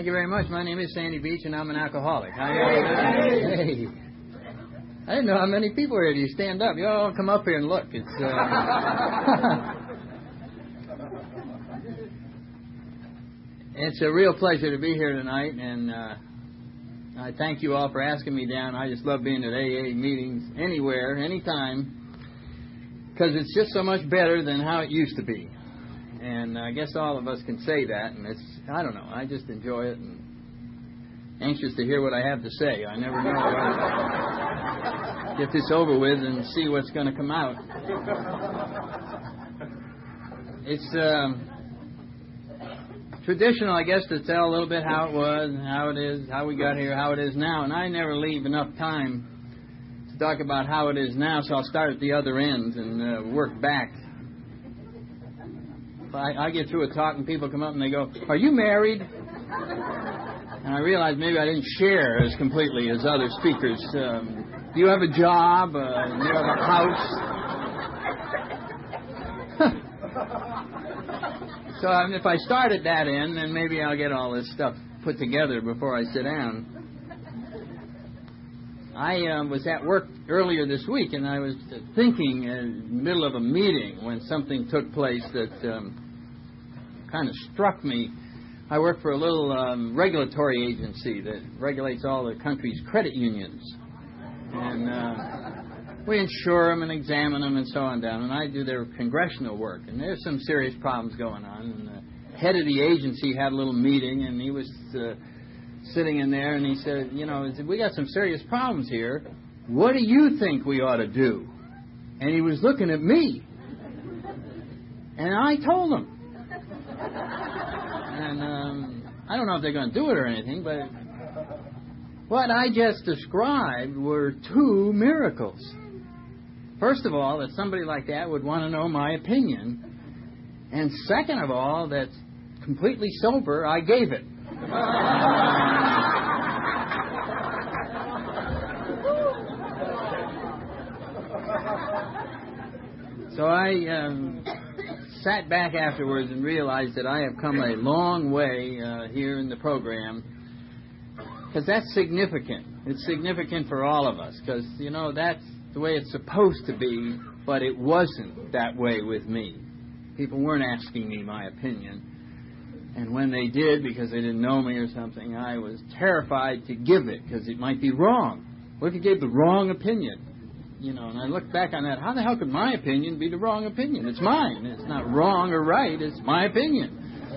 Thank you very much. My name is Sandy Beach, and I'm an alcoholic. Hey. I didn't know how many people are here. You stand up. You all come up here and look. It's it's a real pleasure to be here tonight, and I thank you all for asking me down. I just love being at AA meetings anywhere, anytime, because it's just so much better than how it used to be. And I guess all of us can say that, and I don't know, I just enjoy it and anxious to hear what I have to say. I never know what get this over with and see what's going to come out. It's traditional, I guess, to tell a little bit how it was, and how it is, how we got here, how it is now, and I never leave enough time to talk about how it is now, so I'll start at the other end and work back. I get through a talk and people come up and they go, "Are you married?" And I realize maybe I didn't share as completely as other speakers. Do you have a job? Do you have a house? So if I start at that end, then maybe I'll get all this stuff put together before I sit down. I was at work earlier this week, and I was thinking in the middle of a meeting when something took place that kind of struck me. I work for a little regulatory agency that regulates all the country's credit unions. And we insure them and examine them and so on down. And I do their congressional work. And there's some serious problems going on. And the head of the agency had a little meeting, and he was sitting in there, and he said, we got some serious problems here. What do you think we ought to do? And he was looking at me. And I told him. And I don't know if they're going to do it or anything, but what I just described were two miracles. First of all, that somebody like that would want to know my opinion. And second of all, that completely sober, I gave it. So I sat back afterwards and realized that I have come a long way here in the program, because that's significant. It's significant for all of us, because, that's the way it's supposed to be, but it wasn't that way with me. People weren't asking me my opinion. And when they did, because they didn't know me or something, I was terrified to give it, because it might be wrong. What if you gave the wrong opinion? And I look back on that. How the hell could my opinion be the wrong opinion? It's mine. It's not wrong or right. It's my opinion.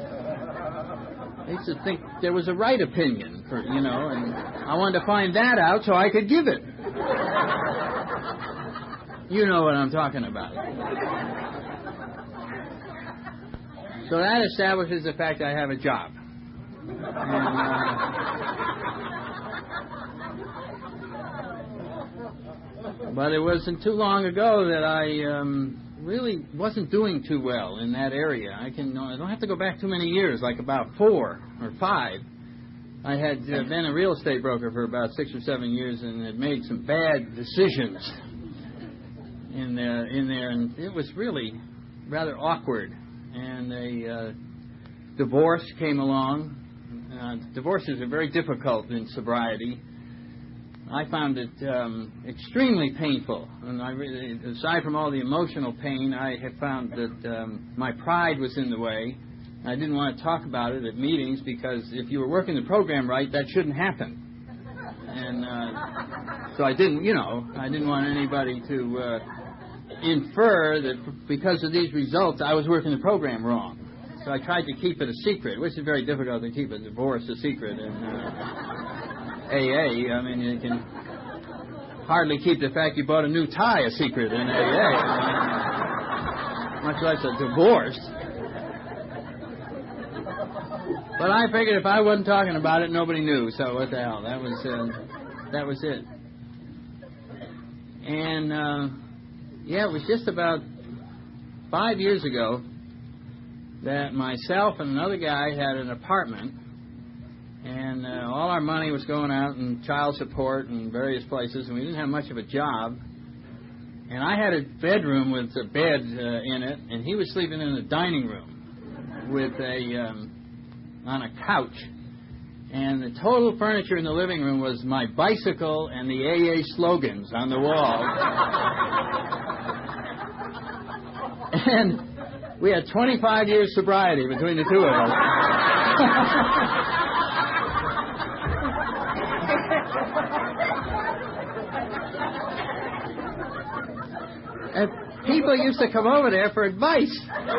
I used to think there was a right opinion, and I wanted to find that out so I could give it. You know what I'm talking about. So that establishes the fact that I have a job. But it wasn't too long ago that I really wasn't doing too well in that area. I don't have to go back too many years, like about 4 or 5. I had been a real estate broker for about 6 or 7 years and had made some bad decisions in there, and it was really rather awkward. And a divorce came along. Divorces are very difficult in sobriety. I found it extremely painful. And aside from all the emotional pain, I have found that my pride was in the way. I didn't want to talk about it at meetings, because if you were working the program right, that shouldn't happen. And so I didn't want anybody to infer that because of these results I was working the program wrong. So I tried to keep it a secret, which is very difficult to keep a divorce a secret in AA. I mean, you can hardly keep the fact you bought a new tie a secret in AA, much less a divorce. But I figured if I wasn't talking about it, nobody knew, so what the hell, that was it. And it was just about 5 years ago that myself and another guy had an apartment, and all our money was going out in child support and various places, and we didn't have much of a job. And I had a bedroom with a bed in it, and he was sleeping in the dining room with on a couch. And the total furniture in the living room was my bicycle and the AA slogans on the wall. And we had 25 years sobriety between the two of us. And people used to come over there for advice.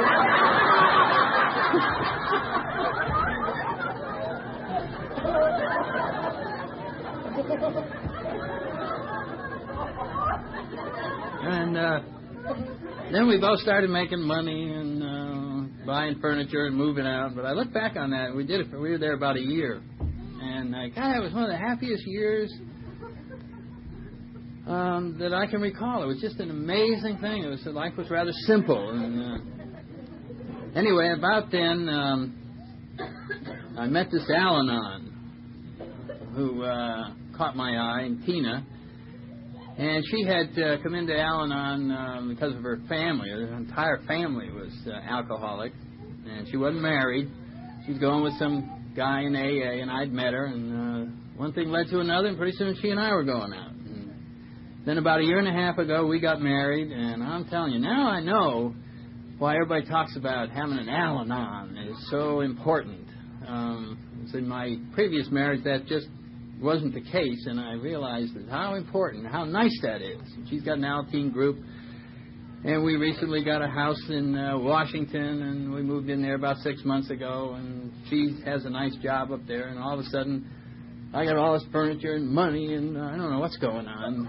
And then we both started making money and buying furniture and moving out. But I look back on that, we were there about a year. And God, it was one of the happiest years that I can recall. It was just an amazing thing. Life was rather simple. And anyway, about then, I met this Al-Anon who caught my eye, and Tina. And she had come into Al-Anon because of her family. Her entire family was alcoholic, and she wasn't married. She was going with some guy in AA, and I'd met her, and one thing led to another, and pretty soon she and I were going out. And then about a year and a half ago, we got married, and I'm telling you, now I know why everybody talks about having an Al-Anon is so important. In my previous marriage, that just wasn't the case, and I realized that how important, how nice that is. She's got an Alateen group, and we recently got a house in Washington, and we moved in there about 6 months ago, and she has a nice job up there, and all of a sudden I got all this furniture and money, and I don't know what's going on.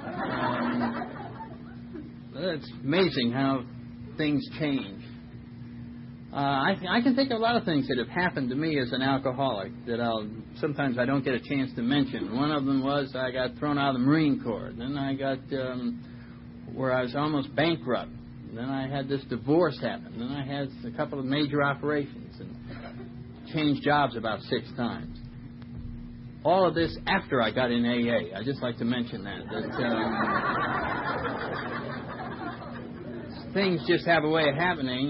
It's amazing how things change. I can think of a lot of things that have happened to me as an alcoholic that sometimes I don't get a chance to mention. One of them was I got thrown out of the Marine Corps. Then I got where I was almost bankrupt. Then I had this divorce happen. Then I had a couple of major operations and changed jobs about 6 times. All of this after I got in AA. I'd just like to mention that things just have a way of happening,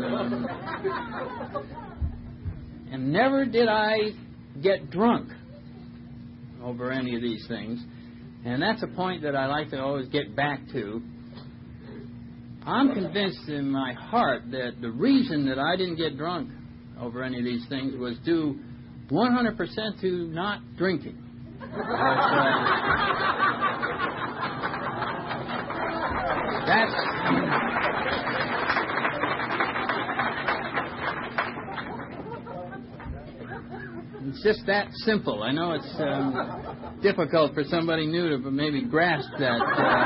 and never did I get drunk over any of these things. And that's a point that I like to always get back to. I'm convinced in my heart that the reason that I didn't get drunk over any of these things was due 100% to not drinking. It's just that simple. I know it's difficult for somebody new to maybe grasp that.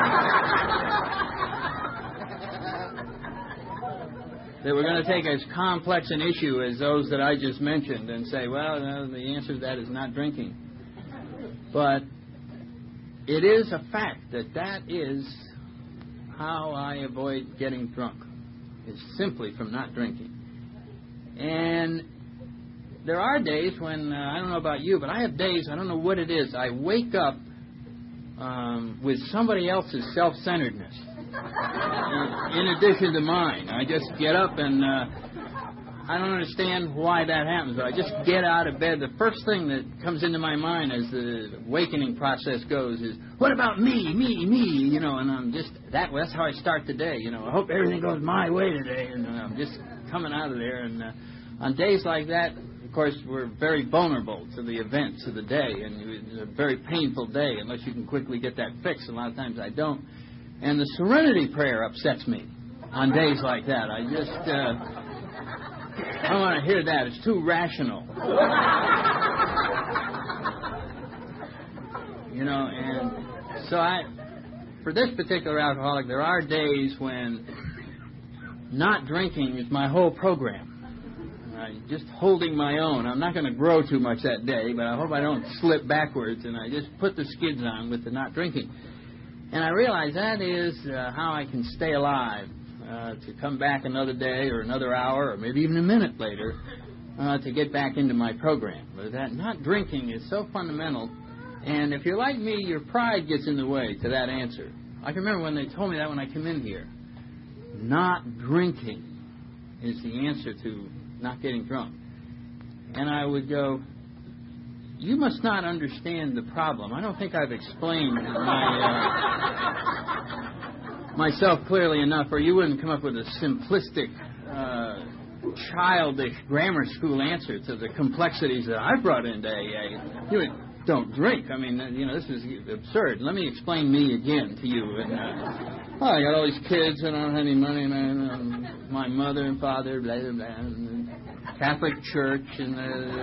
That we're going to take as complex an issue as those that I just mentioned and say, well, no, the answer to that is not drinking. But it is a fact that is how I avoid getting drunk. It's simply from not drinking. And there are days when, I don't know about you, but I have days, I don't know what it is, I wake up with somebody else's self-centeredness in addition to mine. I just get up and I don't understand why that happens. I just get out of bed. The first thing that comes into my mind as the awakening process goes is, what about me, you know, and I'm just, that's how I start the day, you know. I hope everything goes my way today, and I'm just coming out of there. And on days like that, of course, we're very vulnerable to the events of the day, and it's a very painful day unless you can quickly get that fixed. A lot of times I don't. And the serenity prayer upsets me on days like that. I just, I don't want to hear that. It's too rational. You know, and so for this particular alcoholic, there are days when not drinking is my whole program. Just holding my own. I'm not going to grow too much that day, but I hope I don't slip backwards, and I just put the skids on with the not drinking. And I realize that is how I can stay alive, to come back another day or another hour or maybe even a minute later to get back into my program. But that not drinking is so fundamental, and if you're like me, your pride gets in the way to that answer. I can remember when they told me that when I came in here. Not drinking is the answer to not getting drunk. And I would go, you must not understand the problem. I don't think I've explained myself clearly enough, or you wouldn't come up with a simplistic, childish grammar school answer to the complexities that I brought into AA. You don't drink. I mean, this is absurd. Let me explain me again to you. And, I got all these kids, and I don't have any money, and my mother and father, blah, blah, blah, and Catholic Church, and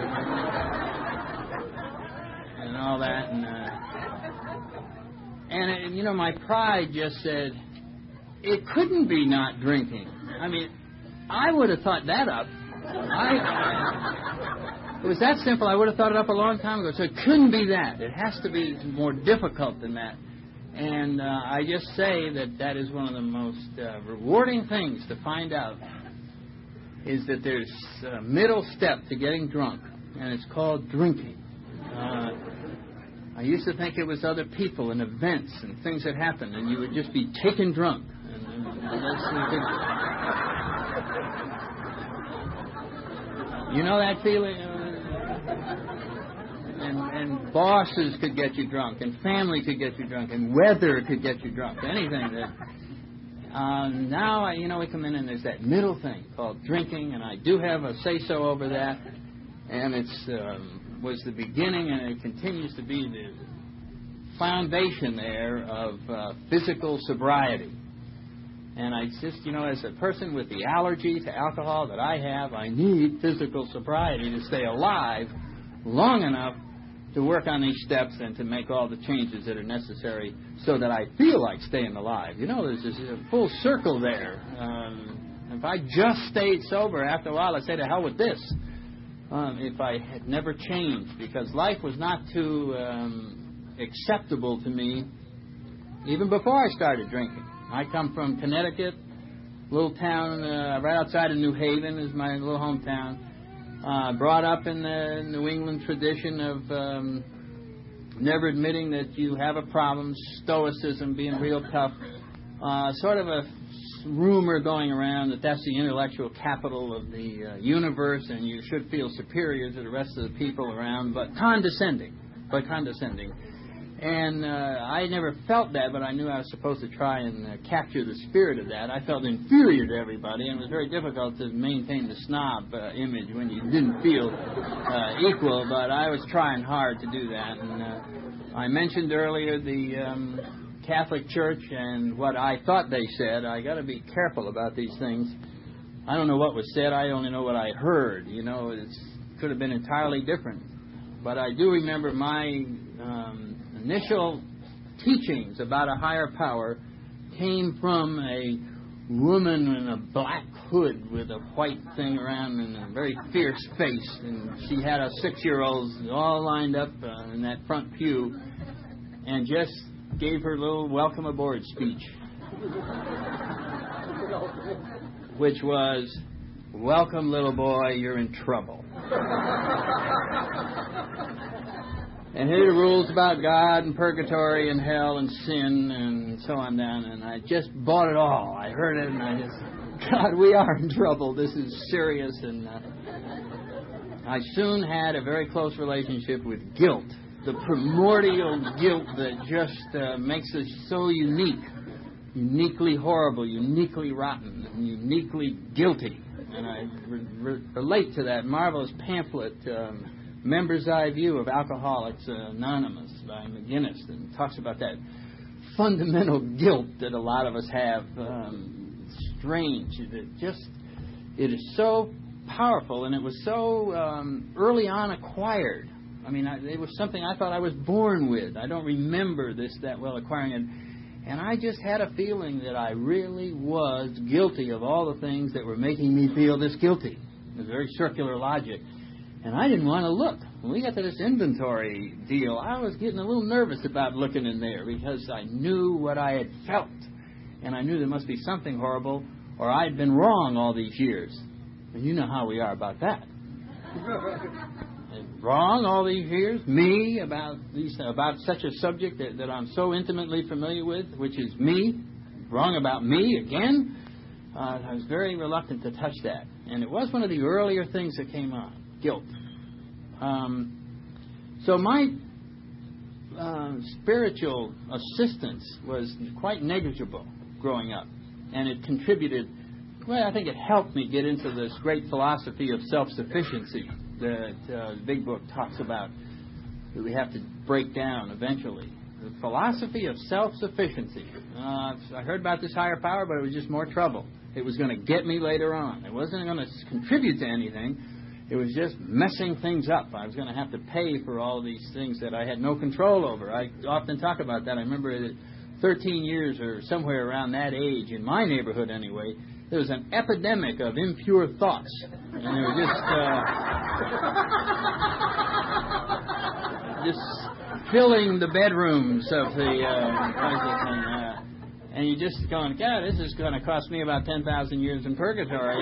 all that, and my pride just said, it couldn't be not drinking. I mean, I would have thought that up. It was that simple. I would have thought it up a long time ago. So it couldn't be that. It has to be more difficult than that. And I just say that is one of the most rewarding things to find out, is that there's a middle step to getting drunk, and it's called drinking. I used to think it was other people and events and things that happened, and you would just be taken drunk. You know that feeling? And bosses could get you drunk, and family could get you drunk, and weather could get you drunk. Anything that. Now, we come in and there's that middle thing called drinking, and I do have a say-so over that, and it's was the beginning, and it continues to be the foundation there of physical sobriety. And I just, as a person with the allergy to alcohol that I have, I need physical sobriety to stay alive long enough to work on these steps and to make all the changes that are necessary so that I feel like staying alive. There's this full circle there. If I just stayed sober, after a while I'd say, to hell with this. If I had never changed, because life was not too acceptable to me even before I started drinking. I come from Connecticut, little town right outside of New Haven is my little hometown. Brought up in the New England tradition of never admitting that you have a problem, stoicism, being real tough. Sort of a rumor going around that that's the intellectual capital of the universe, and you should feel superior to the rest of the people around, but condescending. And I never felt that, but I knew I was supposed to try and capture the spirit of that. I felt inferior to everybody, and it was very difficult to maintain the snob image when you didn't feel equal, but I was trying hard to do that. And I mentioned earlier the Catholic Church and what I thought they said. I got to be careful about these things. I don't know what was said. I only know what I heard. It could have been entirely different. But I do remember my initial teachings about a higher power came from a woman in a black hood with a white thing around and a very fierce face. And she had a 6-year-olds all lined up in that front pew and just gave her little welcome aboard speech, which was, "Welcome, little boy, you're in trouble." And here are the rules about God and purgatory and hell and sin and so on down. And I just bought it all. I heard it and I just, God, we are in trouble. This is serious. And I soon had a very close relationship with guilt, the primordial guilt that just makes us so unique, uniquely horrible, uniquely rotten, and uniquely guilty. And I relate to that marvelous pamphlet, Member's Eye View of Alcoholics Anonymous by McGinnis, and talks about that fundamental guilt that a lot of us have. Strange. It is so powerful, and it was so early on acquired. I mean, it was something I thought I was born with. I don't remember this that well acquiring it. And I just had a feeling that I really was guilty of all the things that were making me feel this guilty. It was very circular logic. And I didn't want to look. When we got to this inventory deal, I was getting a little nervous about looking in there because I knew what I had felt. And I knew there must be something horrible, or I'd been wrong all these years. And you know how we are about that. Wrong all these years, me, about such a subject that I'm so intimately familiar with, which is me. Wrong about me again. I was very reluctant to touch that. And it was one of the earlier things that came on. Guilt. So my spiritual assistance was quite negligible growing up, and it contributed. Well, I think it helped me get into this great philosophy of self-sufficiency that the Big Book talks about, that we have to break down eventually. The philosophy of self-sufficiency. I heard about this higher power, but it was just more trouble. It was going to get me later on. It wasn't going to contribute to anything. It was just messing things up. I was going to have to pay for all these things that I had no control over. I often talk about that. I remember that 13 years or somewhere around that age, in my neighborhood anyway, there was an epidemic of impure thoughts. And they were just filling the bedrooms of the places. And you're just going, God, this is going to cost me about 10,000 years in purgatory.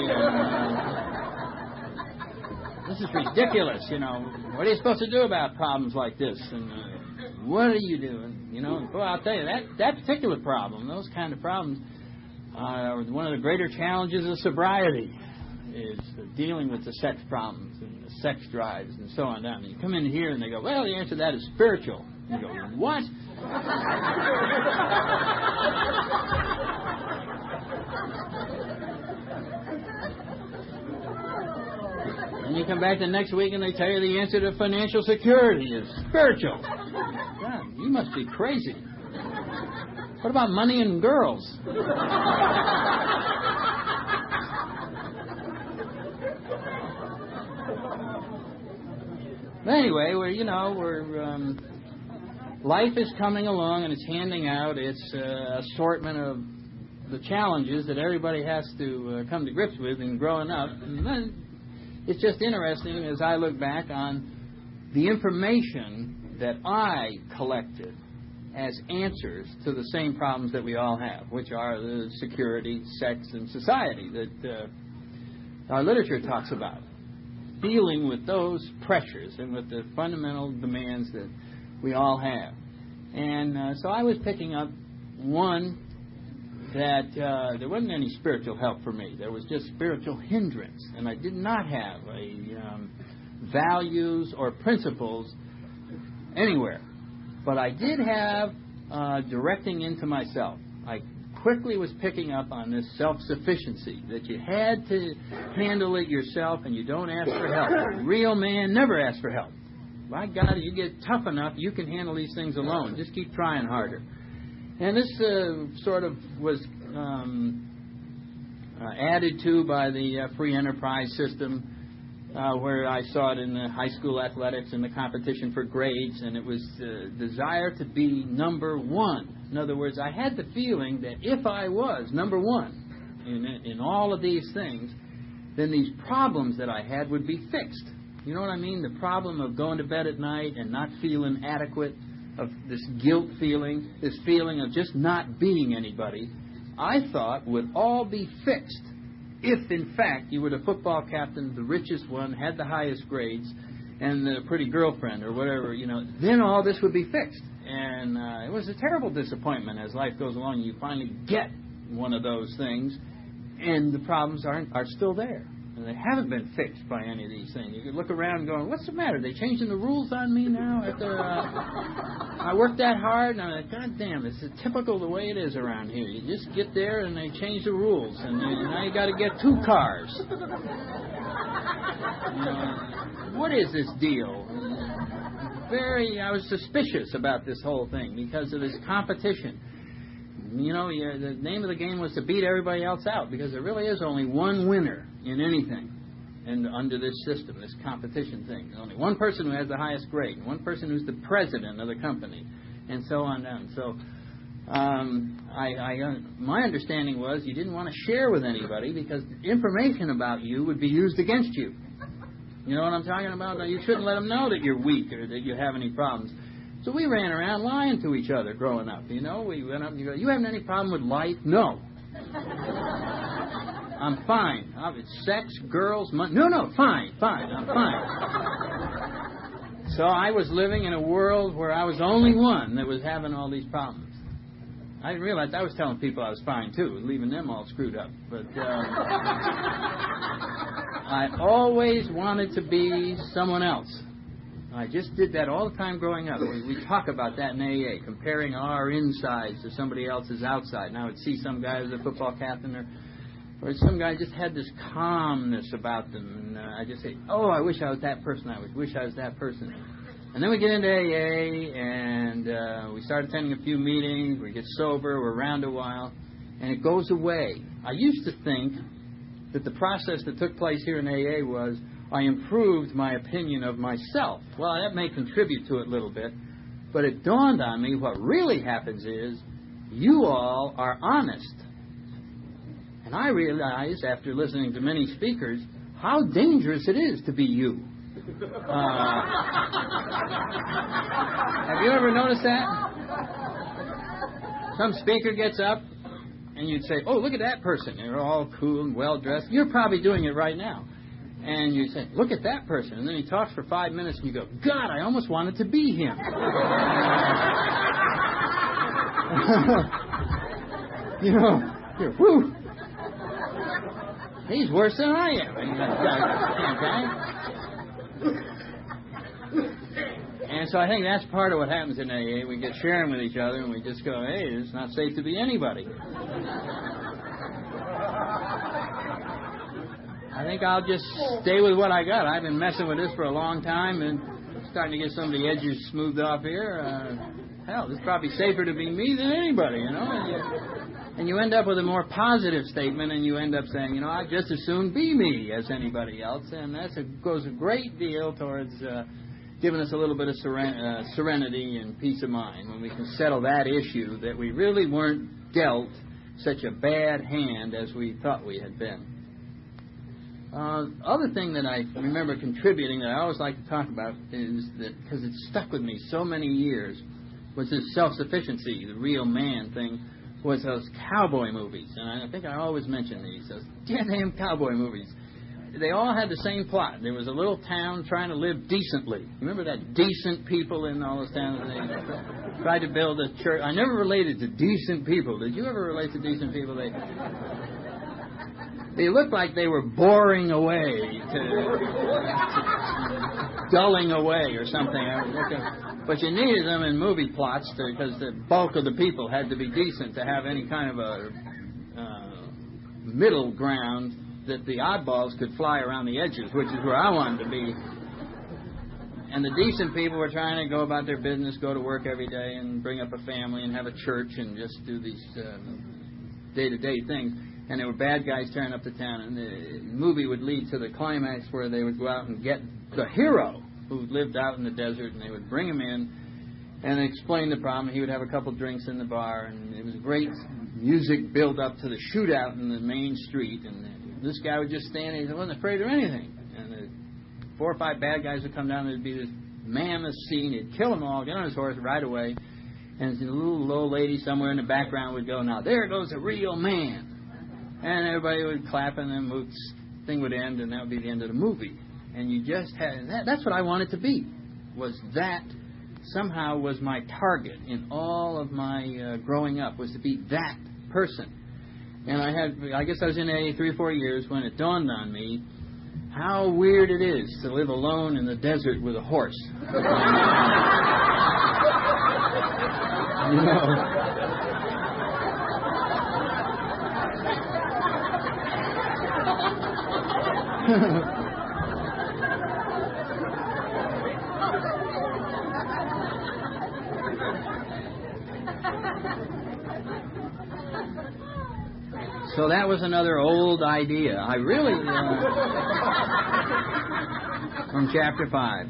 This is ridiculous, you know. What are you supposed to do about problems like this? And what are you doing? You know, well, I'll tell you, that particular problem, those kind of problems, are one of the greater challenges of sobriety, is dealing with the sex problems and the sex drives and so on down. And you come in here and they go, well, the answer to that is spiritual. You go, what? And you come back the next week and they tell you the answer to financial security is spiritual. God, you must be crazy. What about money and girls? But anyway, life is coming along and it's handing out its assortment of the challenges that everybody has to come to grips with in growing up. And then it's just interesting as I look back on the information that I collected as answers to the same problems that we all have, which are the security, sex, and society that our literature talks about. Dealing with those pressures and with the fundamental demands that we all have. And so I was picking up one that there wasn't any spiritual help for me. There was just spiritual hindrance. And I did not have values or principles anywhere. But I did have directing into myself. I quickly was picking up on this self-sufficiency, that you had to handle it yourself and you don't ask for help. A real man never asks for help. By God, you get tough enough, you can handle these things alone. Just keep trying harder. And this sort of was added to by the free enterprise system, where I saw it in the high school athletics and the competition for grades, and it was the desire to be number one. In other words, I had the feeling that if I was number one in all of these things, then these problems that I had would be fixed. You know what I mean? The problem of going to bed at night and not feeling adequate, of this guilt feeling, this feeling of just not being anybody, I thought would all be fixed if, in fact, you were the football captain, the richest one, had the highest grades, and the pretty girlfriend or whatever, then all this would be fixed. And it was a terrible disappointment as life goes along. You finally get one of those things, and the problems are still there. And they haven't been fixed by any of these things. You could look around and go, what's the matter? Are they changing the rules on me now? After I worked that hard, and I'm like, God damn, it's typical the way it is around here. You just get there, and they change the rules. And now you got to get 2 cars. What is this deal? I was suspicious about this whole thing because of this competition. The name of the game was to beat everybody else out, because there really is only one winner in anything, and under this system, this competition thing. There's only one person who has the highest grade, one person who's the president of the company, and so on down. So my understanding was you didn't want to share with anybody because information about you would be used against you. You know what I'm talking about? Now, you shouldn't let them know that you're weak or that you have any problems. So we ran around lying to each other growing up, We went up and you go, you having any problem with life? No. I'm fine. It's sex, girls, money. No, fine, I'm fine. So I was living in a world where I was the only one that was having all these problems. I didn't realize I was telling people I was fine, too, leaving them all screwed up. But I always wanted to be someone else. I just did that all the time growing up. We talk about that in AA, comparing our insides to somebody else's outside. And I would see some guy who was a football captain or some guy just had this calmness about them. And I just say, oh, I wish I was that person. I wish I was that person. And then we get into AA, and we start attending a few meetings. We get sober. We're around a while. And it goes away. I used to think that the process that took place here in AA was I improved my opinion of myself. Well, that may contribute to it a little bit, but it dawned on me what really happens is you all are honest. And I realized, after listening to many speakers, how dangerous it is to be you. Have you ever noticed that? Some speaker gets up, and you'd say, oh, look at that person. They're all cool and well-dressed. You're probably doing it right now. And you say, look at that person. And then he talks for 5 minutes, and you go, God, I almost wanted to be him. You're, whew. He's worse than I am. And so I think that's part of what happens in AA. We get sharing with each other, and we just go, hey, it's not safe to be anybody. I think I'll just stay with what I got. I've been messing with this for a long time, and I'm starting to get some of the edges smoothed off here. Hell, it's probably safer to be me than anybody, And you end up with a more positive statement, and you end up saying, I'd just as soon be me as anybody else. And that goes a great deal towards giving us a little bit of serenity and peace of mind when we can settle that issue that we really weren't dealt such a bad hand as we thought we had been. Other thing that I remember contributing that I always like to talk about is that, because it stuck with me so many years, was this self-sufficiency, the real man thing, was those cowboy movies. And I think I always mention these, those damn cowboy movies. They all had the same plot. There was a little town trying to live decently. Remember that decent people in all those towns? They tried to build a church. I never related to decent people. Did you ever relate to decent people? They looked like they were boring away, dulling away or something. But you needed them in movie plots because the bulk of the people had to be decent to have any kind of a middle ground that the oddballs could fly around the edges, which is where I wanted to be. And the decent people were trying to go about their business, go to work every day and bring up a family and have a church and just do these day-to-day things. And there were bad guys tearing up the town. And the movie would lead to the climax where they would go out and get the hero who lived out in the desert, and they would bring him in and explain the problem. He would have a couple drinks in the bar, and it was great music build up to the shootout in the main street. And this guy would just stand there. He wasn't afraid of anything. And the 4 or 5 bad guys would come down, and there'd be this mammoth scene. He'd kill them all, get on his horse, ride away. And a little old lady somewhere in the background would go, now there goes a real man. And everybody would clap, and then the thing would end, and that would be the end of the movie. And you just had that's what I wanted to be. Was that somehow was my target in all of my growing up, was to be that person. And I guess I was in AA 3 or 4 years when it dawned on me how weird it is to live alone in the desert with a horse. So that was another old idea. I really... from chapter 5.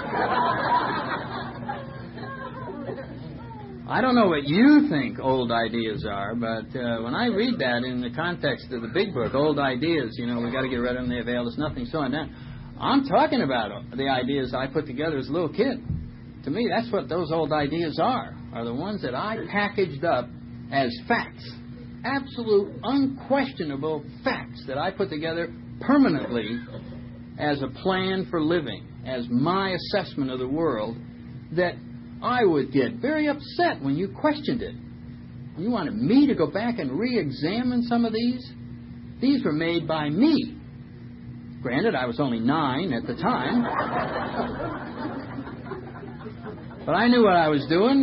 I don't know what you think old ideas are, but when I read that in the context of the big book, old ideas, we got to get rid of them, they avail us nothing, so on down. I'm talking about the ideas I put together as a little kid. To me, that's what those old ideas are the ones that I packaged up as facts. Absolute, unquestionable facts that I put together permanently as a plan for living, as my assessment of the world, that I would get very upset when you questioned it. You wanted me to go back and re-examine some of these? These were made by me. Granted, I was only 9 at the time. But I knew what I was doing.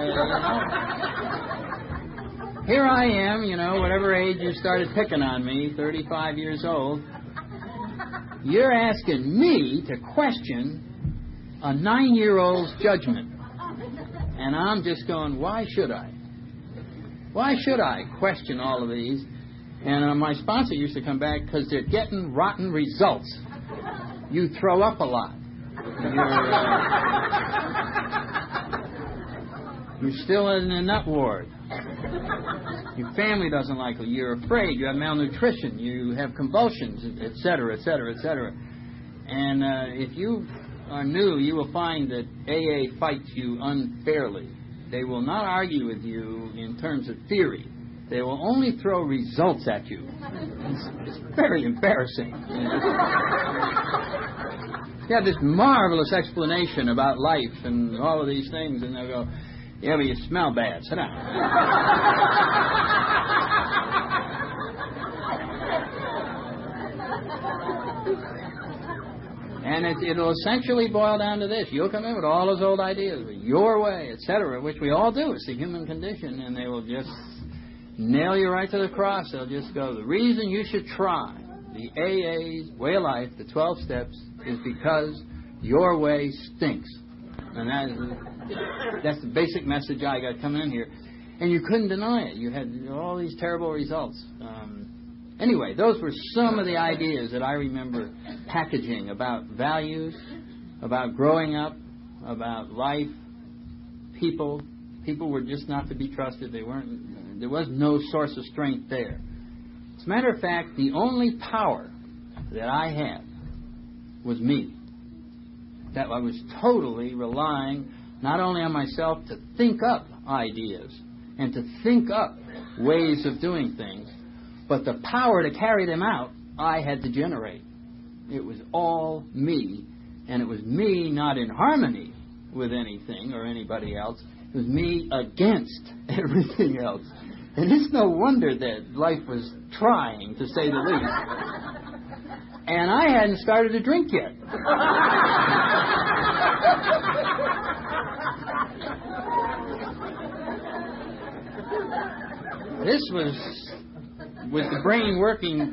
Here I am, whatever age you started picking on me, 35 years old. You're asking me to question a 9-year-old's judgment. And I'm just going, why should I? Why should I question all of these? And my sponsor used to come back, because they're getting rotten results. You throw up a lot. You're still in the nut ward. Your family doesn't like you. You're afraid. You have malnutrition. You have convulsions, etc., etc., etc. And if you are new, you will find that AA fights you unfairly. They will not argue with you in terms of theory. They will only throw results at you. It's very embarrassing. You have this marvelous explanation about life and all of these things, and they'll go, yeah, but you smell bad. Sit down. And it'll essentially boil down to this. You'll come in with all those old ideas, your way, etc., which we all do. It's the human condition, and they will just nail you right to the cross. They'll just go, the reason you should try the AA's way of life, the 12 steps, is because your way stinks. And that's the basic message I got coming in here. And you couldn't deny it. You had all these terrible results. Anyway, those were some of the ideas that I remember packaging about values, about growing up, about life, people. People were just not to be trusted. There was no source of strength there. As a matter of fact, the only power that I had was me. That I was totally relying not only on myself to think up ideas and to think up ways of doing things, but the power to carry them out, I had to generate. It was all me, and it was me not in harmony with anything or anybody else. It was me against everything else. And it's no wonder that life was trying, to say the least. And I hadn't started to drink yet. This was with the brain working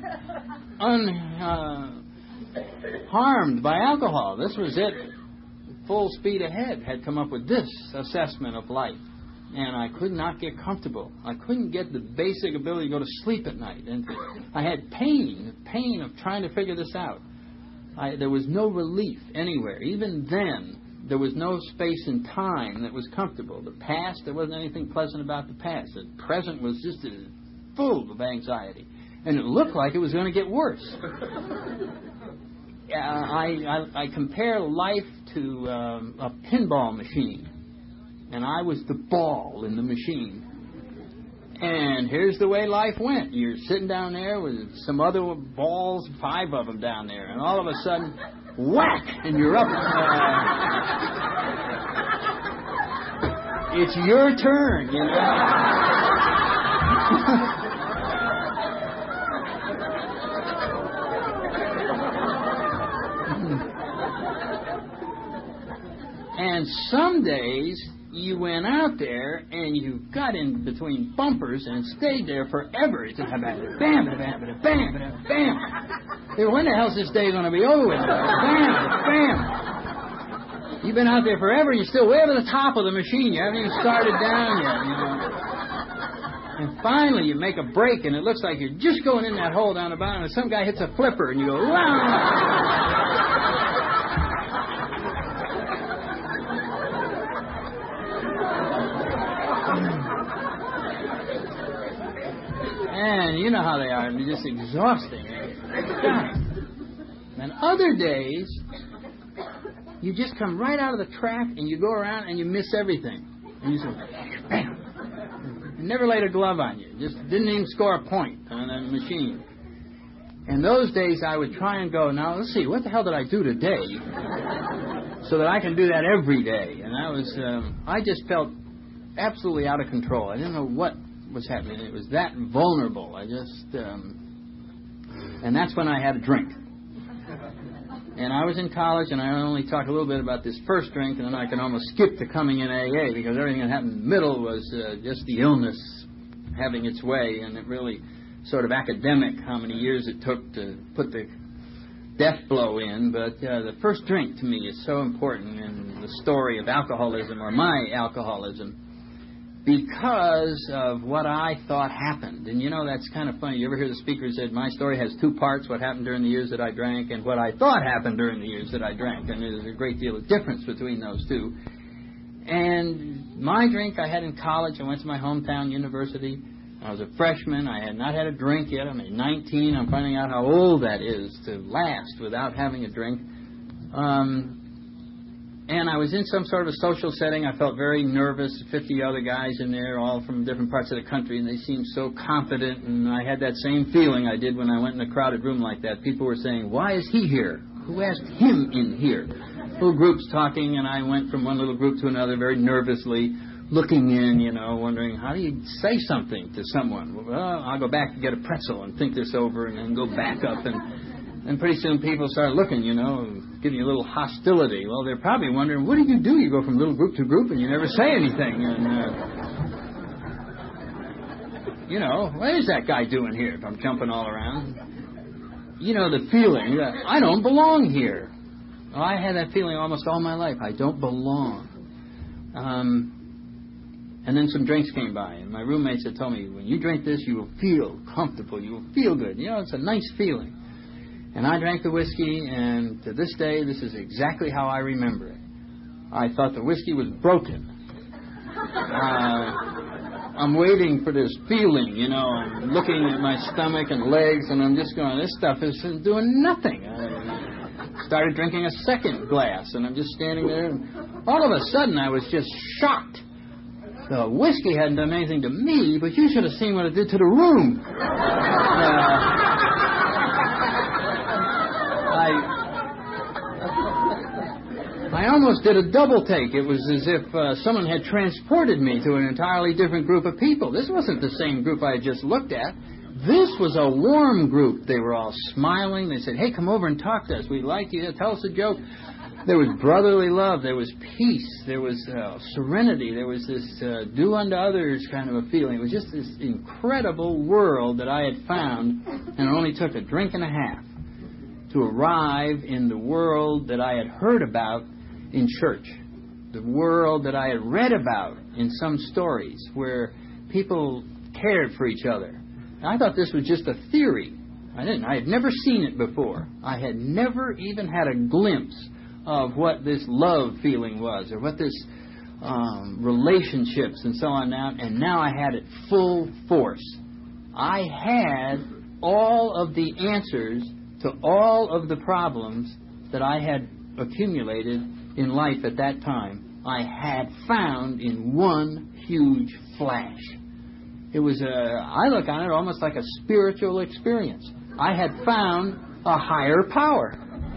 unharmed by alcohol. This was it. Full speed ahead. Had come up with this assessment of life. And I could not get comfortable. I couldn't get the basic ability to go to sleep at night. And I had pain of trying to figure this out. There was no relief anywhere. Even then, there was no space and time that was comfortable. The past, there wasn't anything pleasant about the past. The present was just full of anxiety. And it looked like it was going to get worse. I compare life to a pinball machine. And I was the ball in the machine. And here's the way life went. You're sitting down there with some other balls, 5 of them down there. And all of a sudden, whack! And you're up. It's your turn, you know. And some days you went out there and you got in between bumpers and stayed there forever. It's bam, bam, bam, bam, bam, bam. When the hell's this day going to be over with? Bam, bam. You've been out there forever and you're still way over the top of the machine. You haven't even started down yet, you know. And finally you make a break and it looks like you're just going in that hole down the bottom and some guy hits a flipper and you go, wow. And you know how they are. They're just exhausting. And other days, you just come right out of the track and you go around and you miss everything. And you say, bam. You never laid a glove on you. Just didn't even score a point on that machine. And those days I would try and go, now let's see, what the hell did I do today? So that I can do that every day. And I just felt absolutely out of control. I didn't know what was happening. It was that vulnerable. And that's when I had a drink. And I was in college, and I only talked a little bit about this first drink, and then I can almost skip to coming in AA, because everything that happened in the middle was just the illness having its way, and it really sort of academic how many years it took to put the death blow in. But the first drink to me is so important in the story of alcoholism, or my alcoholism, because of what I thought happened. And, you know, that's kind of funny. You ever hear the speaker said, my story has two parts, what happened during the years that I drank and what I thought happened during the years that I drank. And there's a great deal of difference between those two. And my drink I had in college. I went to my hometown university. I was a freshman. I had not had a drink yet. I'm 19. I'm finding out how old that is to last without having a drink. And I was in some sort of a social setting. I felt very nervous. 50 other guys in there, all from different parts of the country, and they seemed so confident. And I had that same feeling I did when I went in a crowded room like that. People were saying, why is he here? Who asked him in here? Little groups talking, and I went from one little group to another very nervously, looking in, you know, wondering, how do you say something to someone? Well, I'll go back and get a pretzel and think this over and then go back up. And pretty soon people start looking, you know, giving you a little hostility. Well, they're probably wondering, what do? You go from little group to group and you never say anything. And, you know, what is that guy doing here if I'm jumping all around? You know, the feeling that I don't belong here. Well, I had that feeling almost all my life. I don't belong. And then some drinks came by, and my roommates had told me, when you drink this, you will feel comfortable. You will feel good. You know, it's a nice feeling. And I drank the whiskey, and to this day, this is exactly how I remember it. I thought the whiskey was broken. I'm waiting for this feeling, you know. I'm looking at my stomach and legs, and I'm just going, this stuff is doing nothing. I started drinking a second glass, and I'm just standing there, and all of a sudden, I was just shocked. The whiskey hadn't done anything to me, but you should have seen what it did to the room. I almost did a double take. It was as if someone had transported me to an entirely different group of people. This wasn't the same group I had just looked at. This was a warm group. They were all smiling. They said, hey, come over and talk to us. We'd like you to tell us a joke. There was brotherly love. There was peace. There was serenity. There was this do unto others kind of a feeling. It was just this incredible world that I had found, and it only took a drink and a half to arrive in the world that I had heard about in church, the world that I had read about in some stories where people cared for each other. And I thought this was just a theory. I had never seen it before. I had never even had a glimpse of what this love feeling was, or what this relationships and so on now. And now I had it full force. I had all of the answers to all of the problems that I had accumulated in life at that time. I had found in one huge flash. It was I look on it almost like a spiritual experience. I had found a higher power.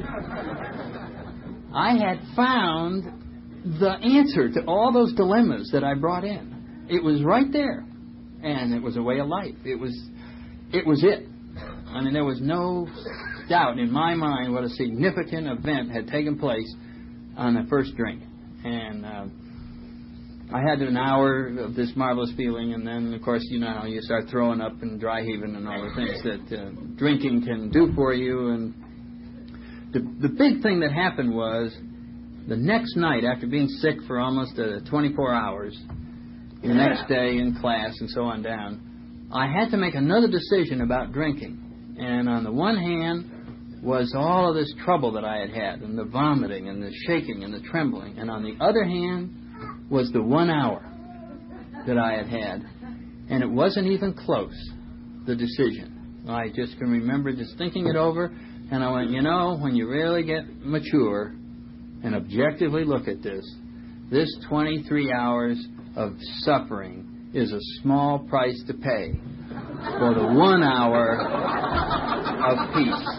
I had found the answer to all those dilemmas that I brought in. It was right there. And it was a way of life. It was it. I mean, there was no doubt in my mind what a significant event had taken place on the first drink. And I had an hour of this marvelous feeling, and then, of course, you know how you start throwing up and dry heaving and all the things that drinking can do for you. And the big thing that happened was the next night, after being sick for almost 24 hours, the next day in class and so on down, I had to make another decision about drinking. And on the one hand was all of this trouble that I had had, and the vomiting and the shaking and the trembling. And on the other hand was the 1 hour that I had had. And it wasn't even close, the decision. I just can remember just thinking it over, and I went, you know, when you really get mature and objectively look at this 23 hours of suffering is a small price to pay for the 1 hour of peace.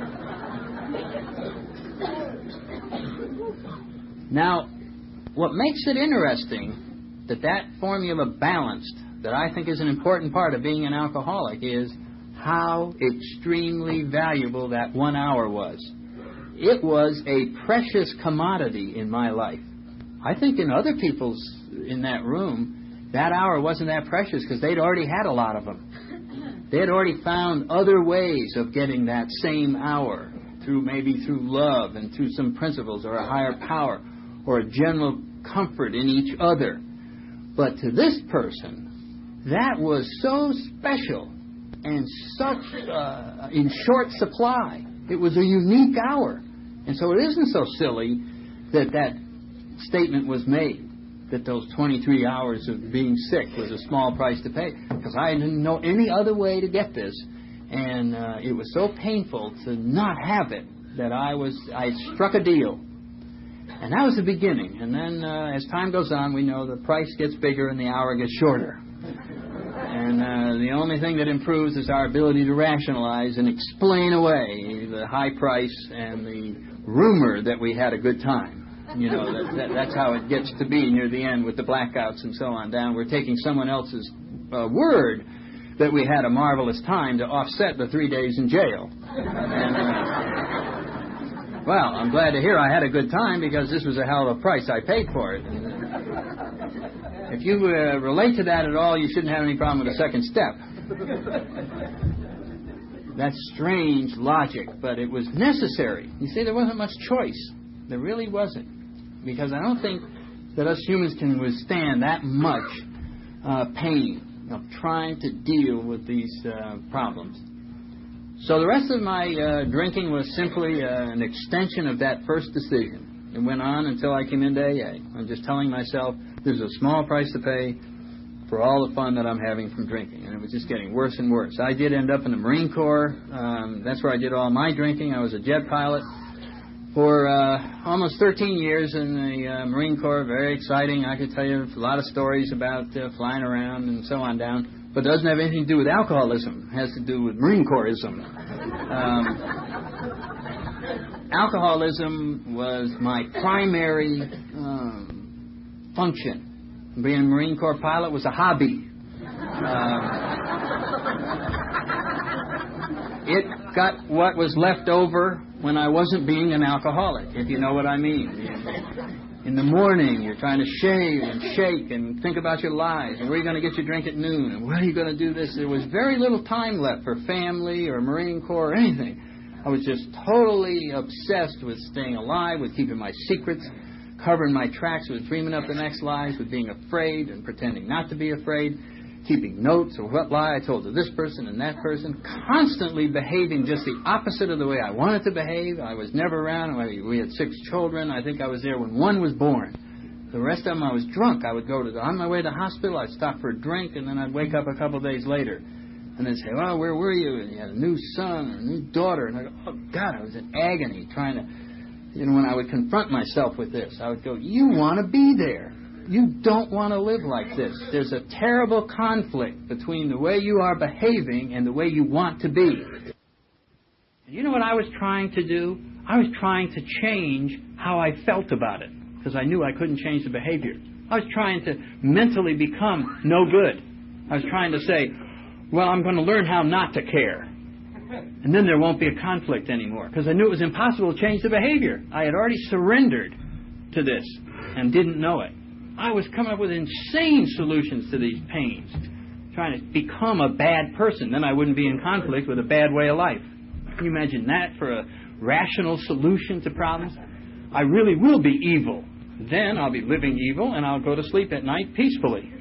Now, what makes it interesting that formula balanced, that I think is an important part of being an alcoholic, is how extremely valuable that 1 hour was. it was a precious commodity in my life. I think in other people's in that room, that hour wasn't that precious because they'd already had a lot of them. They had already found other ways of getting that same hour, maybe through love and through some principles or a higher power or a general comfort in each other. But to this person, that was so special and such in short supply. It was a unique hour. And so it isn't so silly that statement was made, that those 23 hours of being sick was a small price to pay, because I didn't know any other way to get this. And it was so painful to not have it that I struck a deal. And that was the beginning. And then as time goes on, we know the price gets bigger and the hour gets shorter. And the only thing that improves is our ability to rationalize and explain away the high price and the rumor that we had a good time. You know, that's how it gets to be near the end with the blackouts and so on down. We're taking someone else's word that we had a marvelous time to offset the 3 days in jail. And, well, I'm glad to hear I had a good time because this was a hell of a price I paid for it. If you relate to that at all, you shouldn't have any problem with the second step. That's strange logic, but it was necessary. You see, there wasn't much choice. There really wasn't. Because I don't think that us humans can withstand that much pain of trying to deal with these problems. So the rest of my drinking was simply an extension of that first decision. It went on until I came into AA. I'm just telling myself there's a small price to pay for all the fun that I'm having from drinking. And it was just getting worse and worse. I did end up in the Marine Corps. That's where I did all my drinking. I was a jet pilot for almost 13 years in the Marine Corps. Very exciting. I could tell you a lot of stories about flying around and so on down. But it doesn't have anything to do with alcoholism. It has to do with Marine Corps-ism. Alcoholism was my primary function. Being a Marine Corps pilot was a hobby. It got what was left over when I wasn't being an alcoholic, if you know what I mean. In the morning, you're trying to shave and shake and think about your lives, and where are you going to get your drink at noon, and where are you going to do this? There was very little time left for family or Marine Corps or anything. I was just totally obsessed with staying alive, with keeping my secrets, covering my tracks, with dreaming up the next lives, with being afraid and pretending not to be afraid, keeping notes of what lie I told to this person and that person, constantly behaving just the opposite of the way I wanted to behave. I was never around. We had 6 children. I think I was there when 1 was born. The rest of them I was drunk. I would go on my way to the hospital, I'd stop for a drink, and then I'd wake up a couple of days later. And they'd say, well, where were you? And you had a new son or a new daughter. And I'd go, oh, God, I was in agony trying to, when I would confront myself with this, I would go, you want to be there. You don't want to live like this. There's a terrible conflict between the way you are behaving and the way you want to be. And you know what I was trying to do? I was trying to change how I felt about it, because I knew I couldn't change the behavior. I was trying to mentally become no good. I was trying to say, well, I'm going to learn how not to care. And then there won't be a conflict anymore, because I knew it was impossible to change the behavior. I had already surrendered to this and didn't know it. I was coming up with insane solutions to these pains, trying to become a bad person. Then I wouldn't be in conflict with a bad way of life. Can you imagine that for a rational solution to problems? I really will be evil. Then I'll be living evil, and I'll go to sleep at night peacefully.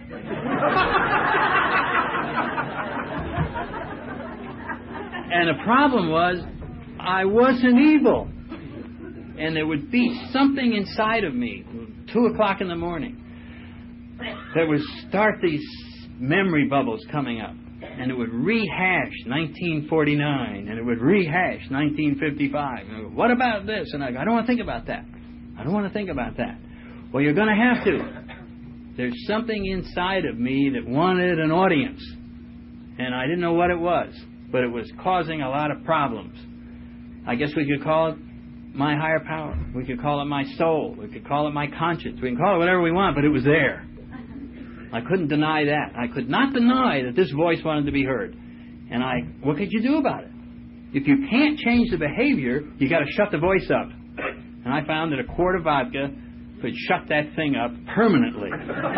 And the problem was, I wasn't evil. And there would be something inside of me, 2 o'clock in the morning, that would start these memory bubbles coming up. And it would rehash 1949, and it would rehash 1955. And I go, what about this? And I go, I don't want to think about that. I don't want to think about that. Well, you're going to have to. There's something inside of me that wanted an audience. And I didn't know what it was, but it was causing a lot of problems. I guess we could call it my higher power. We could call it my soul. We could call it my conscience. We can call it whatever we want, but it was there. I couldn't deny that. I could not deny that this voice wanted to be heard. And what could you do about it? If you can't change the behavior, you got to shut the voice up. And I found that a quart of vodka could shut that thing up permanently.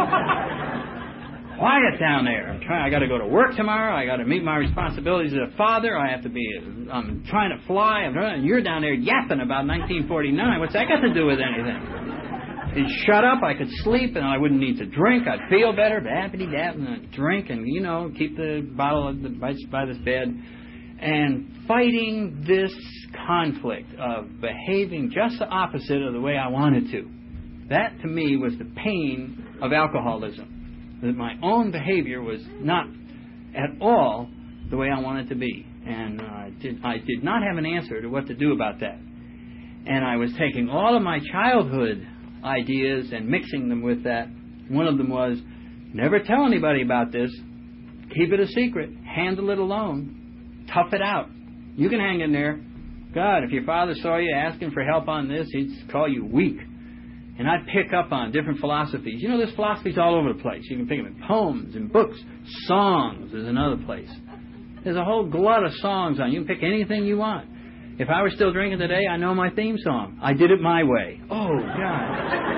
Quiet down there. I got to go to work tomorrow. I got to meet my responsibilities as a father. I'm trying to fly. And you're down there yapping about 1949. What's that got to do with anything? You'd shut up. I could sleep, and I wouldn't need to drink. I'd feel better. Bappity-dap, and I'd drink, and, keep the bottle by the bed. And fighting this conflict of behaving just the opposite of the way I wanted to. That, to me, was the pain of alcoholism. That my own behavior was not at all the way I wanted to be. And I did not have an answer to what to do about that. And I was taking all of my childhood ideas and mixing them with that. One of them was, never tell anybody about this. Keep it a secret. Handle it alone. Tough it out. You can hang in there. God, if your father saw you asking for help on this, he'd call you weak. And I'd pick up on different philosophies. There's philosophies all over the place. You can pick them in poems, in books. Songs is another place. There's a whole glut of songs on. You can pick anything you want. If I were still drinking today, I know my theme song. I Did It My Way. Oh, God.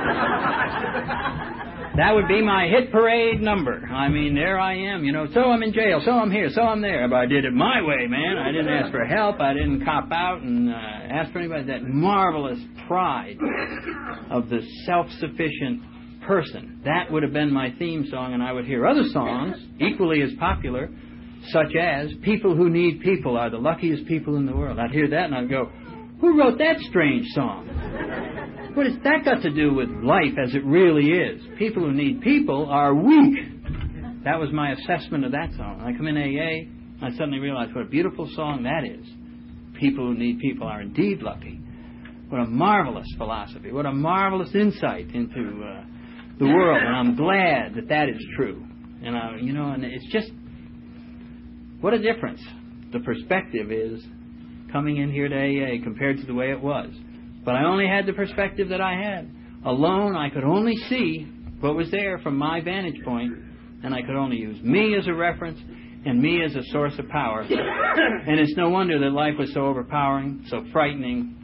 That would be my hit parade number. I mean, there I am, So I'm in jail, so I'm here, so I'm there. But I did it my way, man. I didn't ask for help. I didn't cop out and ask for anybody. That marvelous pride of the self-sufficient person. That would have been my theme song, and I would hear other songs equally as popular, such as People Who Need People Are the Luckiest People in the World. I'd hear that, and I'd go, who wrote that strange song? What has that got to do with life as it really is? People who need people are weak. That was my assessment of that song. When I come in AA, I suddenly realized what a beautiful song that is. People who need people are indeed lucky. What a marvelous philosophy. What a marvelous insight into the world. And I'm glad that is true. And, and it's just, what a difference the perspective is coming in here to AA compared to the way it was. But I only had the perspective that I had. Alone, I could only see what was there from my vantage point, and I could only use me as a reference and me as a source of power. And it's no wonder that life was so overpowering, so frightening,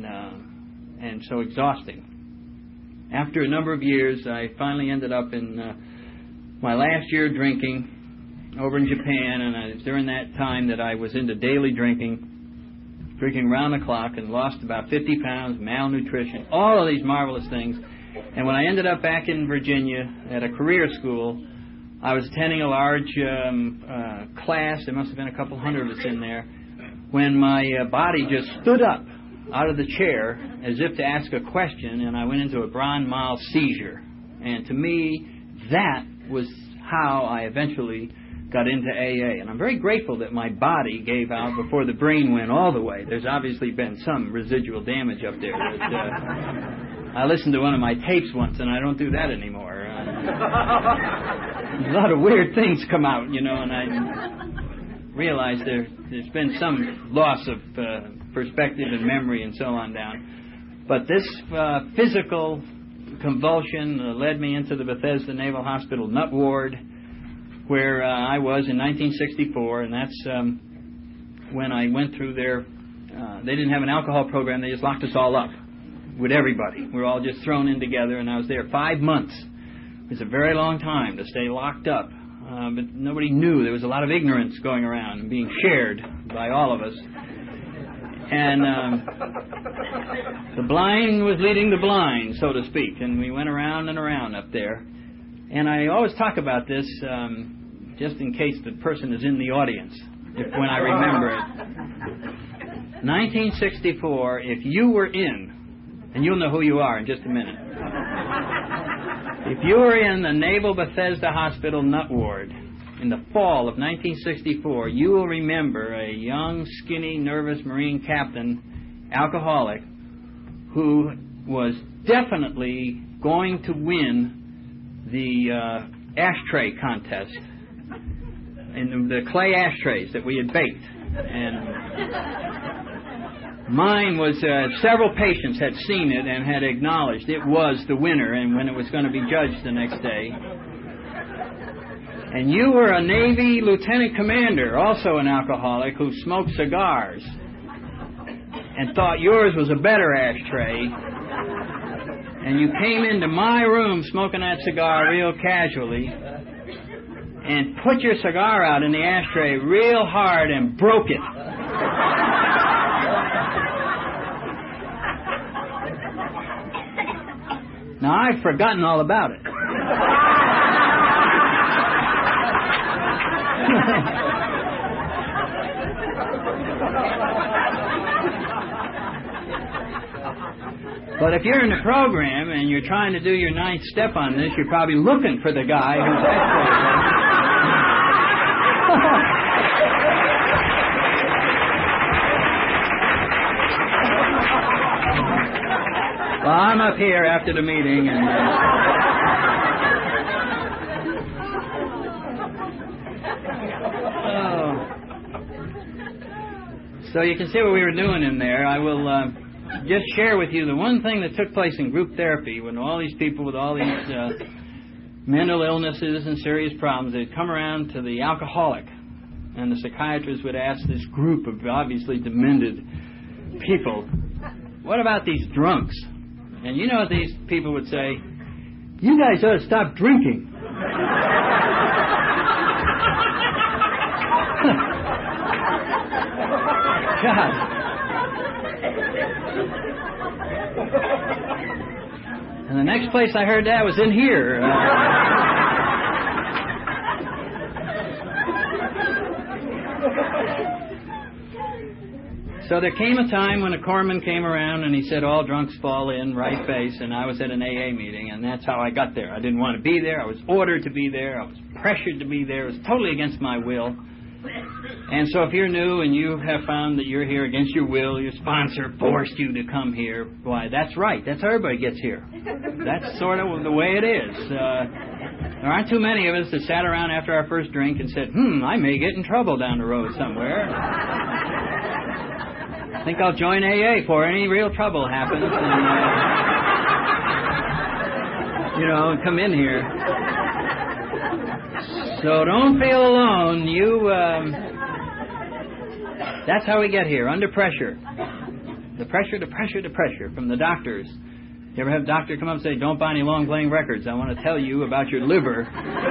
and so exhausting. After a number of years, I finally ended up in my last year drinking over in Japan, and it was during that time that I was into daily drinking round the clock, and lost about 50 pounds, malnutrition, all of these marvelous things. And when I ended up back in Virginia at a career school, I was attending a large class. There must have been a couple hundred of us in there, when my body just stood up out of the chair as if to ask a question, and I went into a grand mal seizure. And to me, that was how I eventually got into AA. And I'm very grateful that my body gave out before the brain went all the way. There's obviously been some residual damage up there. But, I listened to one of my tapes once, and I don't do that anymore. A lot of weird things come out, and I realized there's been some loss of perspective and memory and so on down. But this physical convulsion led me into the Bethesda Naval Hospital nut ward, where I was in 1964, and that's when I went through their... they didn't have an alcohol program. They just locked us all up with everybody. We were all just thrown in together, and I was there 5 months. It was a very long time to stay locked up, but nobody knew. There was a lot of ignorance going around and being shared by all of us. And the blind was leading the blind, so to speak, and we went around and around up there. And I always talk about this just in case the person is in the audience, when I remember it. 1964, if you were in, and you'll know who you are in just a minute, if you were in the Naval Bethesda Hospital nut ward in the fall of 1964, you will remember a young, skinny, nervous Marine captain, alcoholic, who was definitely going to win the ashtray contest, in the clay ashtrays that we had baked. And mine was, several patients had seen it and had acknowledged it was the winner, and when it was going to be judged the next day. And you were a Navy lieutenant commander, also an alcoholic, who smoked cigars and thought yours was a better ashtray. And you came into my room smoking that cigar real casually and put your cigar out in the ashtray real hard and broke it. Now, I've forgotten all about it. But if you're in the program and you're trying to do your ninth step on this, you're probably looking for the guy who's actually... Well, I'm up here after the meeting, and so you can see what we were doing in there. I will just share with you the one thing that took place in group therapy when all these people with all these mental illnesses and serious problems, they'd come around to the alcoholic, and the psychiatrist would ask this group of obviously demented people, what about these drunks? And you know what these people would say? You guys ought to stop drinking. God. And the next place I heard that was in here. So there came a time when a corpsman came around and he said, all drunks fall in, right face, and I was at an AA meeting, and that's how I got there. I didn't want to be there. I was ordered to be there. I was pressured to be there. It was totally against my will. And so if you're new and you have found that you're here against your will, your sponsor forced you to come here, why, that's right. That's how everybody gets here. That's sort of the way it is. There aren't too many of us that sat around after our first drink and said, I may get in trouble down the road somewhere. I think I'll join AA before any real trouble happens and, come in here. So don't feel alone. That's how we get here, under pressure. The pressure from the doctors. You ever have a doctor come up and say, don't buy any long-playing records. I want to tell you about your liver.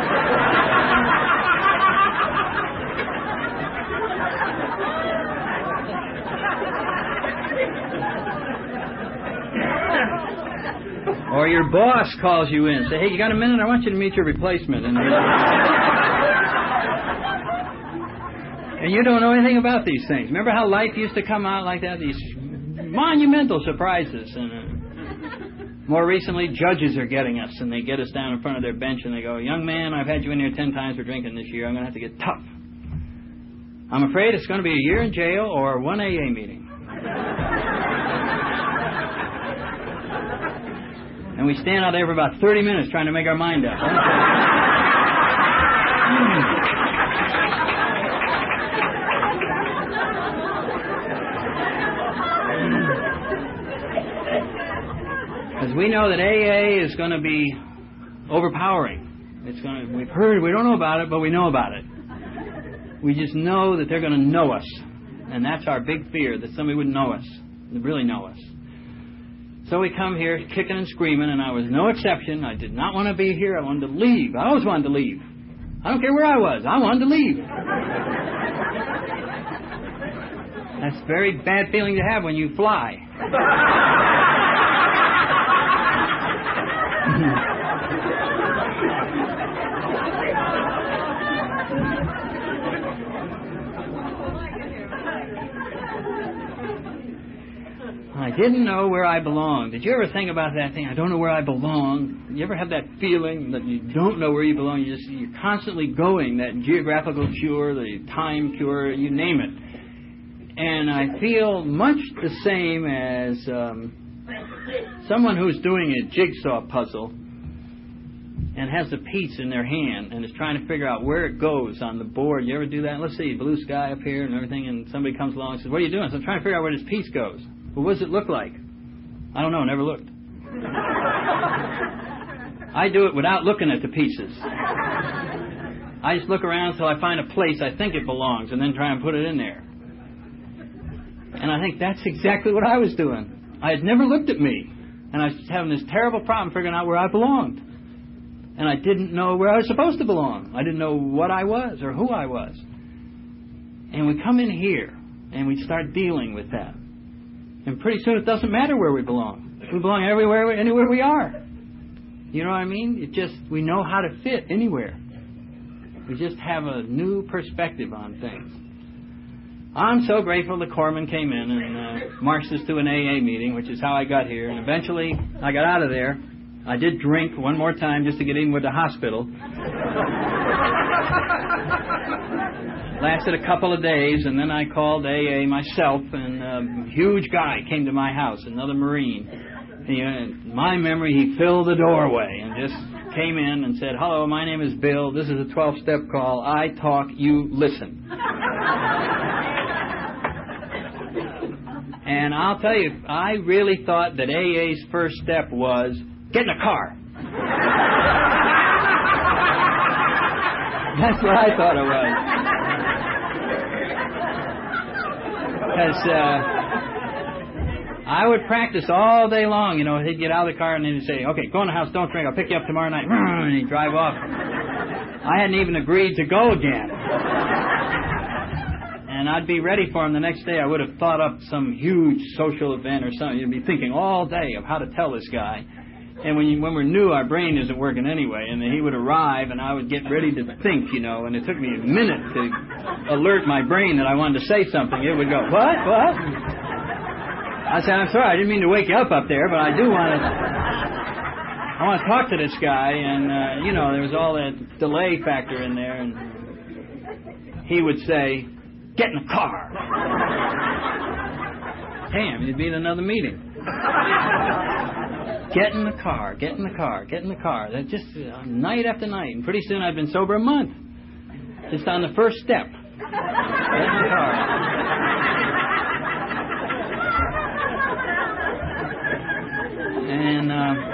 Or your boss calls you in and say, hey, you got a minute? I want you to meet your replacement. And you don't know anything about these things. Remember how life used to come out like that? These monumental surprises. And more recently, judges are getting us, and they get us down in front of their bench, and they go, young man, I've had you in here 10 times for drinking this year. I'm going to have to get tough. I'm afraid it's going to be a year in jail or one AA meeting. And we stand out there for about 30 minutes trying to make our mind up. Because we know that AA is going to be overpowering. We've heard, we don't know about it, but we know about it. We just know that they're going to know us. And that's our big fear, that somebody would know us, really know us. So we come here kicking and screaming, and I was no exception. I did not want to be here. I wanted to leave. I always wanted to leave. I don't care where I was. I wanted to leave. That's a very bad feeling to have when you fly. I didn't know where I belonged. Did you ever think about that thing? I don't know where I belong. You ever have that feeling that you don't know where you belong? You're constantly going, that geographical cure, the time cure, you name it. And I feel much the same as someone who's doing a jigsaw puzzle and has the piece in their hand and is trying to figure out where it goes on the board. You ever do that? Let's see, blue sky up here and everything, and somebody comes along and says, what are you doing? So I'm trying to figure out where this piece goes. Well, what does it look like? I don't know, never looked. I do it without looking at the pieces. I just look around until I find a place I think it belongs and then try and put it in there. And I think that's exactly what I was doing. I had never looked at me. And I was having this terrible problem figuring out where I belonged. And I didn't know where I was supposed to belong. I didn't know what I was or who I was. And we come in here and we start dealing with that. And pretty soon it doesn't matter where we belong. We belong everywhere, anywhere we are. You know what I mean? We know how to fit anywhere. We just have a new perspective on things. I'm so grateful that Corman came in and marched us to an AA meeting, which is how I got here. And eventually I got out of there. I did drink one more time just to get in with the hospital. Lasted a couple of days, and then I called AA myself, and a huge guy came to my house, another Marine. In my memory, he filled the doorway and just came in and said, "Hello, my name is Bill. This is a 12-step call. I talk, you listen." And I'll tell you, I really thought that AA's first step was, get in a car. That's what I thought it was. Because I would practice all day long. You know, he'd get out of the car and then he'd say, "Okay, go in the house, don't drink, I'll pick you up tomorrow night." And he'd drive off. I hadn't even agreed to go again. And I'd be ready for him the next day. I would have thought up some huge social event or something. You'd be thinking all day of how to tell this guy. And when we're new, our brain isn't working anyway. And then he would arrive, and I would get ready to think, you know. And it took me a minute to alert my brain that I wanted to say something. It would go, "What? What?" I said, "I'm sorry, I didn't mean to wake you up there, but I do want to. I want to talk to this guy." And you know, there was all that delay factor in there. And he would say, "Get in the car." Damn, you'd be in another meeting. Get in the car, get in the car, get in the car. That just night after night. And pretty soon I'd been sober a month. Just on the first step. Get in the car. And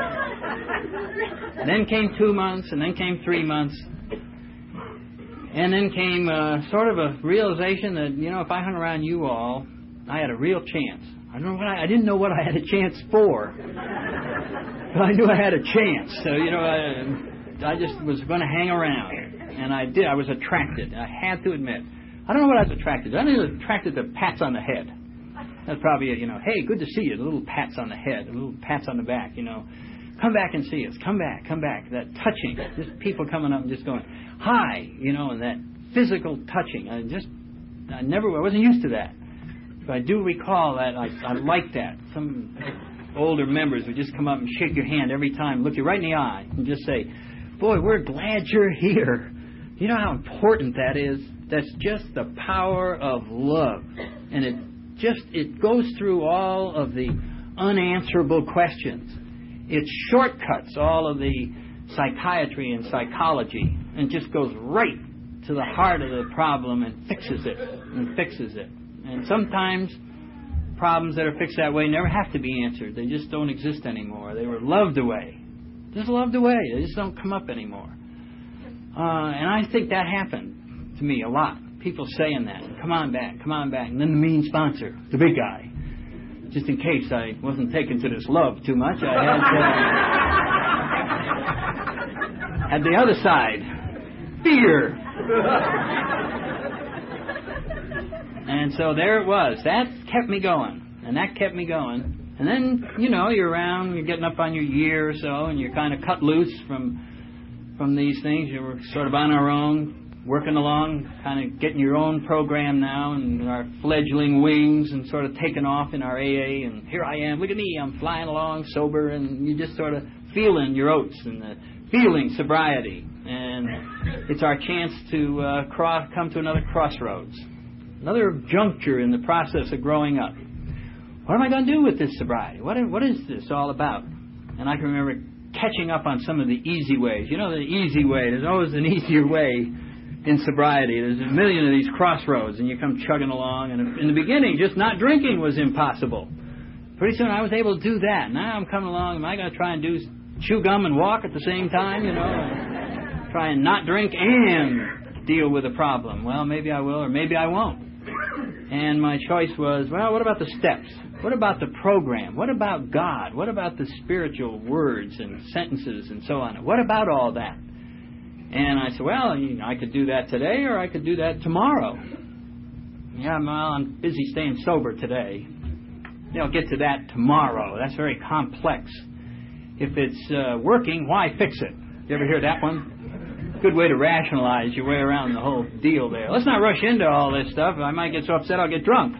then came 2 months, and then came 3 months. And then came sort of a realization that, you know, if I hung around you all, I had a real chance. I didn't know what I had a chance for, but I knew I had a chance. So, you know, I just was going to hang around, and I did. I was attracted. I had to admit. I don't know what I was attracted to. I was attracted to pats on the head. That's probably it, you know. "Hey, good to see you." The little pats on the head, the little pats on the back, you know. "Come back and see us. Come back, come back." That touching, just people coming up and just going, "Hi," you know, and that physical touching. I wasn't used to that. But I do recall that I liked that. Some older members would just come up and shake your hand every time, look you right in the eye, and just say, "Boy, we're glad you're here." You know how important that is? That's just the power of love. And it goes through all of the unanswerable questions. It shortcuts all of the psychiatry and psychology and just goes right to the heart of the problem and fixes it. And sometimes problems that are fixed that way never have to be answered. They just don't exist anymore. They were loved away. Just loved away. They just don't come up anymore. And I think that happened to me a lot. People saying that. "Come on back, come on back." And then the mean sponsor, the big guy. Just in case I wasn't taken to this love too much, I had the other side. Fear. And so there it was. That kept me going. And then, you know, you're around, you're getting up on your year or so, and you're kind of cut loose from these things. You're sort of on our own, working along, kind of getting your own program now, and our fledgling wings, and sort of taking off in our AA. And here I am, look at me, I'm flying along sober, and you just sort of feeling your oats and feeling sobriety. And it's our chance to come to another crossroads. Another juncture in the process of growing up. What am I going to do with this sobriety? What is this all about? And I can remember catching up on some of the easy ways. You know, the easy way. There's always an easier way in sobriety. There's a million of these crossroads, and you come chugging along. And in the beginning, just not drinking was impossible. Pretty soon I was able to do that. Now I'm coming along. Am I going to try and chew gum and walk at the same time, you know? Try and not drink and deal with a problem. Well, maybe I will or maybe I won't. And my choice was, well, what about the steps? What about the program? What about God? What about the spiritual words and sentences and so on? What about all that? And I said, well, I could do that today or I could do that tomorrow. Yeah, well, I'm busy staying sober today. I'll get to that tomorrow. That's very complex. If it's working, why fix it? You ever hear that one? Good way to rationalize your way around the whole deal there. Let's not rush into all this stuff. I might get so upset I'll get drunk.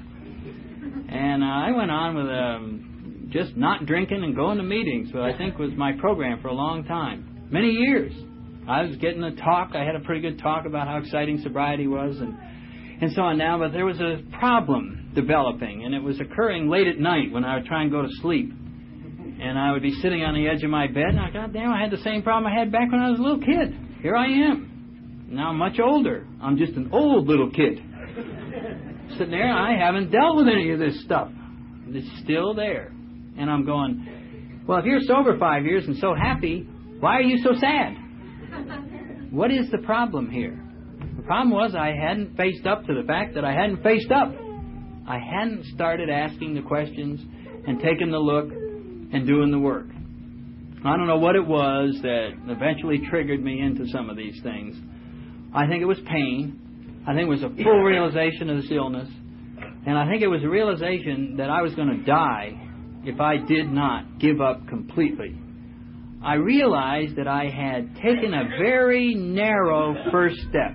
And I went on with just not drinking and going to meetings, but I think was my program for a long time. Many years. I was getting a talk. I had a pretty good talk about how exciting sobriety was and so on now, but there was a problem developing, and it was occurring late at night when I would try and go to sleep. And I would be sitting on the edge of my bed, and I had the same problem I had back when I was a little kid. Here I am. Now I'm much older. I'm just an old little kid. Sitting there, I haven't dealt with any of this stuff. It's still there. And I'm going, well, if you're sober 5 years and so happy, why are you so sad? What is the problem here? The problem was I hadn't faced up to the fact that I hadn't faced up. I hadn't started asking the questions and taking the look and doing the work. I don't know what it was that eventually triggered me into some of these things. I think it was pain. I think it was a full realization of this illness. And I think it was a realization that I was going to die if I did not give up completely. I realized that I had taken a very narrow first step.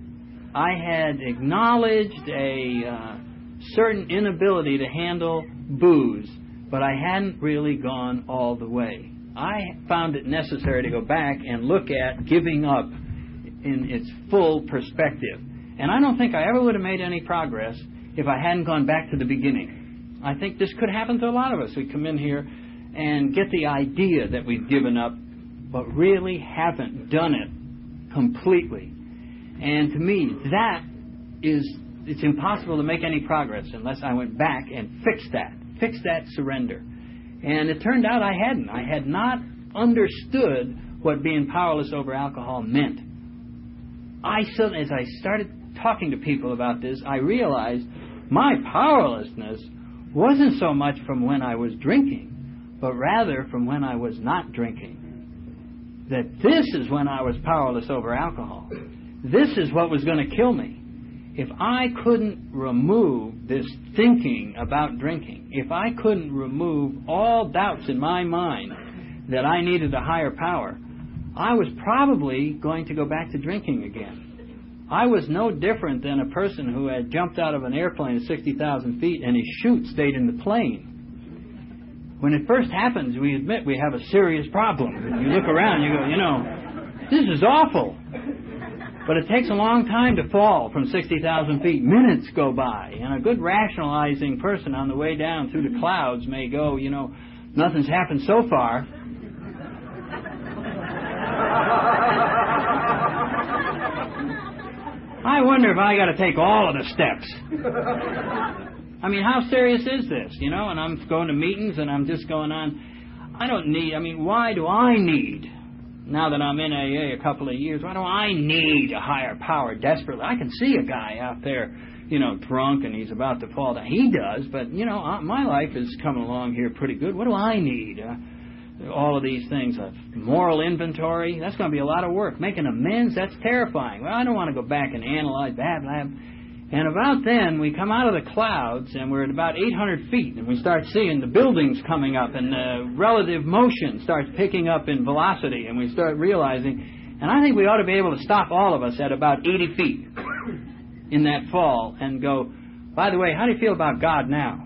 I had acknowledged a certain inability to handle booze, but I hadn't really gone all the way. I found it necessary to go back and look at giving up in its full perspective. And I don't think I ever would have made any progress if I hadn't gone back to the beginning. I think this could happen to a lot of us. We come in here and get the idea that we've given up, but really haven't done it completely. And to me, it's impossible to make any progress unless I went back and fixed that surrender. And it turned out I hadn't. I had not understood what being powerless over alcohol meant. As I started talking to people about this, I realized my powerlessness wasn't so much from when I was drinking, but rather from when I was not drinking. That this is when I was powerless over alcohol. This is what was going to kill me. If I couldn't remove this thinking about drinking, if I couldn't remove all doubts in my mind that I needed a higher power, I was probably going to go back to drinking again. I was no different than a person who had jumped out of an airplane at 60,000 feet and his chute stayed in the plane. When it first happens, we admit we have a serious problem. You look around, you go, this is awful. But it takes a long time to fall from 60,000 feet. Minutes go by. And a good rationalizing person on the way down through the clouds may go, nothing's happened so far. I wonder if I got to take all of the steps. I mean, how serious is this? And I'm going to meetings and I'm just going on. Why do I need, now that I'm in AA a couple of years, why do I need a higher power desperately? I can see a guy out there, drunk and he's about to fall down. He does, but, my life is coming along here pretty good. What do I need? All of these things, a moral inventory, that's going to be a lot of work. Making amends, that's terrifying. Well, I don't want to go back and analyze that. And about then, we come out of the clouds, and we're at about 800 feet, and we start seeing the buildings coming up, and the relative motion starts picking up in velocity, and we start realizing, and I think we ought to be able to stop all of us at about 80 feet in that fall and go, by the way, how do you feel about God now?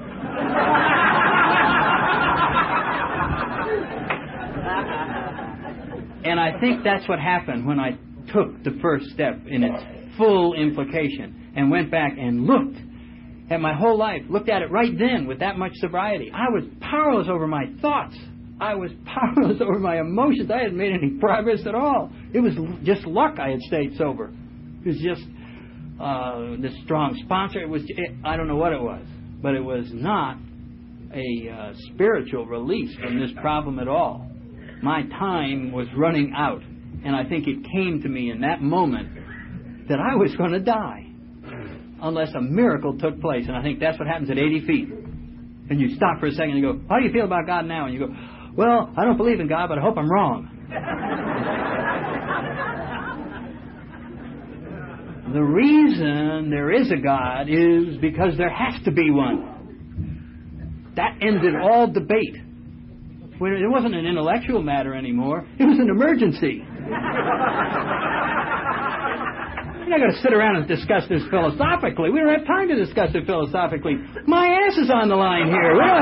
And I think that's what happened when I took the first step in its full implication and went back and looked at my whole life, looked at it right then with that much sobriety. I was powerless over my thoughts. I was powerless over my emotions. I hadn't made any progress at all. It was just luck I had stayed sober. It was just this strong sponsor. I don't know what it was, but it was not a spiritual release from this problem at all. My time was running out, and I think it came to me in that moment that I was going to die unless a miracle took place. And I think that's what happens at 80 feet. And you stop for a second and you go, how do you feel about God now? And you go, well, I don't believe in God, but I hope I'm wrong. The reason there is a God is because there has to be one. That ended all debate. It wasn't an intellectual matter anymore. It was an emergency. We're not going to sit around and discuss this philosophically. We don't have time to discuss it philosophically. My ass is on the line here. Wait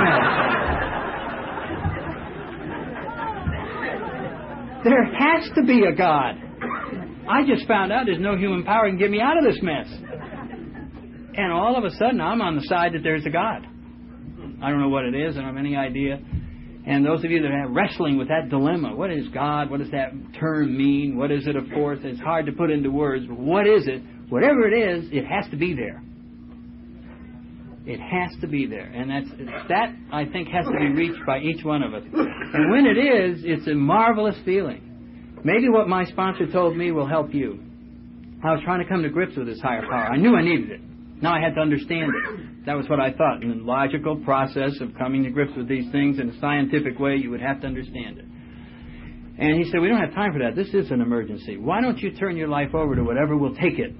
a minute. There has to be a God. I just found out there's no human power can get me out of this mess. And all of a sudden, I'm on the side that there's a God. I don't know what it is. I don't have any idea. And those of you that are wrestling with that dilemma, what is God? What does that term mean? What is it a force? It's hard to put into words. But what is it? Whatever it is, it has to be there. It has to be there. And that, I think, has to be reached by each one of us. And when it is, it's a marvelous feeling. Maybe what my sponsor told me will help you. I was trying to come to grips with this higher power. I knew I needed it. Now I had to understand it. That was what I thought. In the logical process of coming to grips with these things in a scientific way, you would have to understand it. And he said, we don't have time for that. This is an emergency. Why don't you turn your life over to whatever will take it?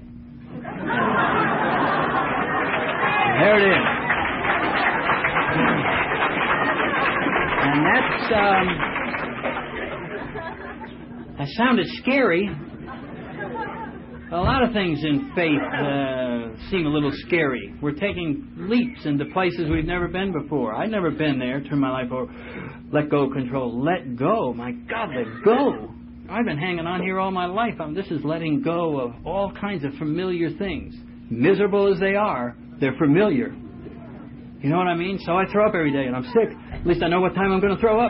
And there it is. And that sounded scary. A lot of things in faith seem a little scary. We're taking leaps into places we've never been before. I'd never been there. Turn my life over. Let go of control. Let go. My God, let go. I've been hanging on here all my life. This is letting go of all kinds of familiar things. Miserable as they are, they're familiar. You know what I mean? So I throw up every day and I'm sick. At least I know what time I'm going to throw up.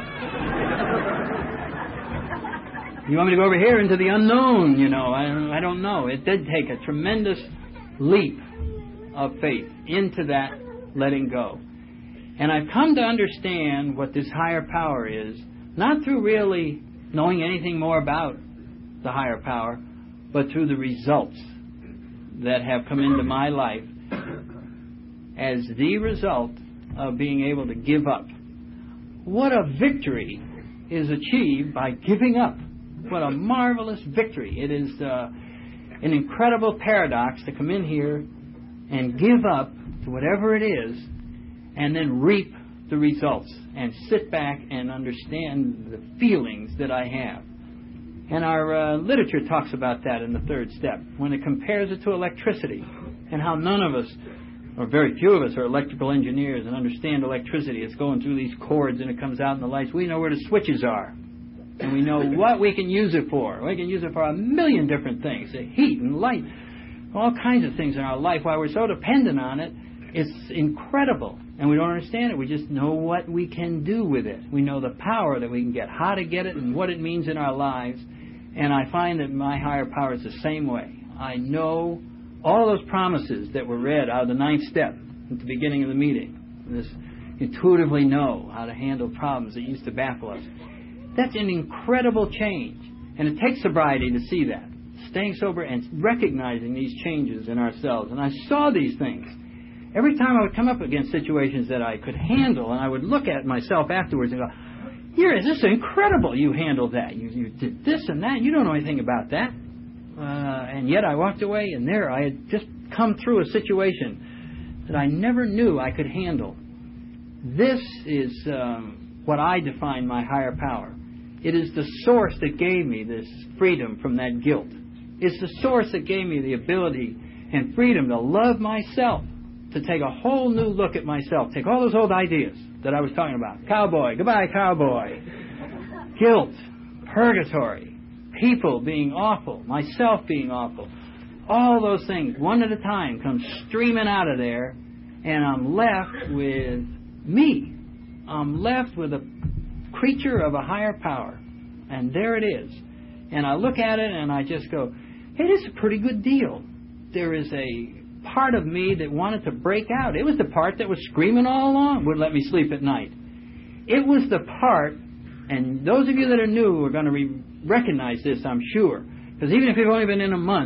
You want me to go over here into the unknown, you know. I don't know. It did take a tremendous leap of faith into that letting go. And I've come to understand what this higher power is, not through really knowing anything more about the higher power, but through the results that have come into my life as the result of being able to give up. What a victory is achieved by giving up. What a marvelous victory. It is an incredible paradox to come in here and give up to whatever it is and then reap the results and sit back and understand the feelings that I have. And our literature talks about that in the third step when it compares it to electricity and how none of us, or very few of us, are electrical engineers and understand electricity. It's going through these cords and it comes out in the lights. We know where the switches are. And we know what we can use it for. We can use it for a million different things. Heat and light. All kinds of things in our life. Why we're so dependent on it, it's incredible. And we don't understand it. We just know what we can do with it. We know the power that we can get, how to get it, and what it means in our lives. And I find that my higher power is the same way. I know all those promises that were read out of the 9th step at the beginning of the meeting. This intuitively know how to handle problems that used to baffle us. That's an incredible change. And it takes sobriety to see that. Staying sober and recognizing these changes in ourselves. And I saw these things. Every time I would come up against situations that I could handle, and I would look at myself afterwards and go, this is incredible. You handled that. You did this and that. You don't know anything about that. And yet I walked away, and there I had just come through a situation that I never knew I could handle. This is what I define my higher power. It is the source that gave me this freedom from that guilt. It's the source that gave me the ability and freedom to love myself, to take a whole new look at myself, take all those old ideas that I was talking about. Cowboy, goodbye cowboy. Guilt, purgatory, people being awful, myself being awful. All those things, one at a time, come streaming out of there, and I'm left with me. I'm left with a creature of a higher power. And there it is. And I look at it and I just go, it is a pretty good deal. There is a part of me that wanted to break out. It was the part that was screaming all along, wouldn't let me sleep at night. It was the part, and those of you that are new are going to recognize this, I'm sure. Because even if you've only been in a month,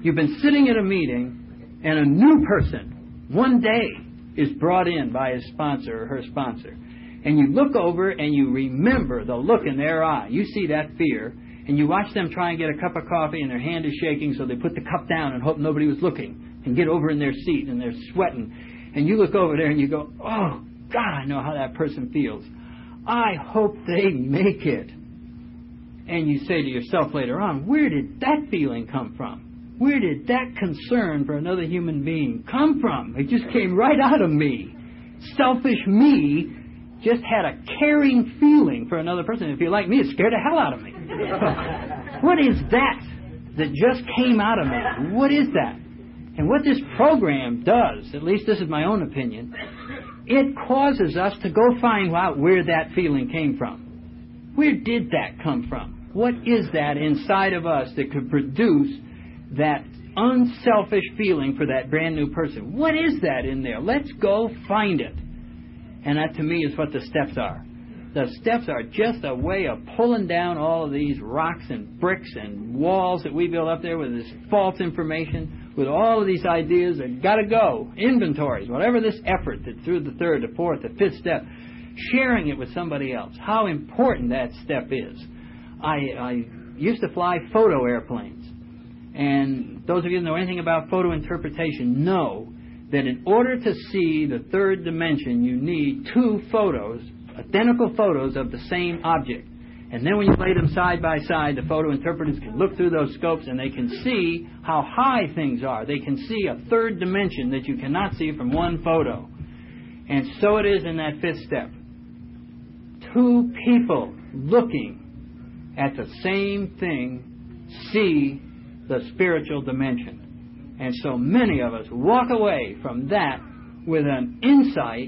You've been sitting at a meeting, and a new person, one day, is brought in by his sponsor or her sponsor. And you look over and you remember the look in their eye. You see that fear, and you watch them try and get a cup of coffee, and their hand is shaking, so they put the cup down and hope nobody was looking, and get over in their seat, and they're sweating. And you look over there and you go, oh, God, I know how that person feels. I hope they make it. And you say to yourself later on, where did that feeling come from? Where did that concern for another human being come from? It just came right out of me. Selfish me just had a caring feeling for another person. If you're like me, it scared the hell out of me. What is that just came out of me? What is that? And what this program does, at least this is my own opinion, it causes us to go find out where that feeling came from. Where did that come from? What is that inside of us that could produce that unselfish feeling for that brand new person? What is that in there? Let's go find it. And that, to me, is what the steps are. The steps are just a way of pulling down all of these rocks and bricks and walls that we build up there with this false information, with all of these ideas that got to go, inventories, whatever this effort that through the third, the fourth, the fifth step, sharing it with somebody else, how important that step is. I used to fly photo airplanes, and those of you who know anything about photo interpretation know that in order to see the third dimension, you need two photos, identical photos of the same object. And then when you lay them side by side, the photo interpreters can look through those scopes and they can see how high things are. They can see a third dimension that you cannot see from one photo. And so it is in that fifth step. Two people looking at the same thing see the spiritual dimension. And so many of us walk away from that with an insight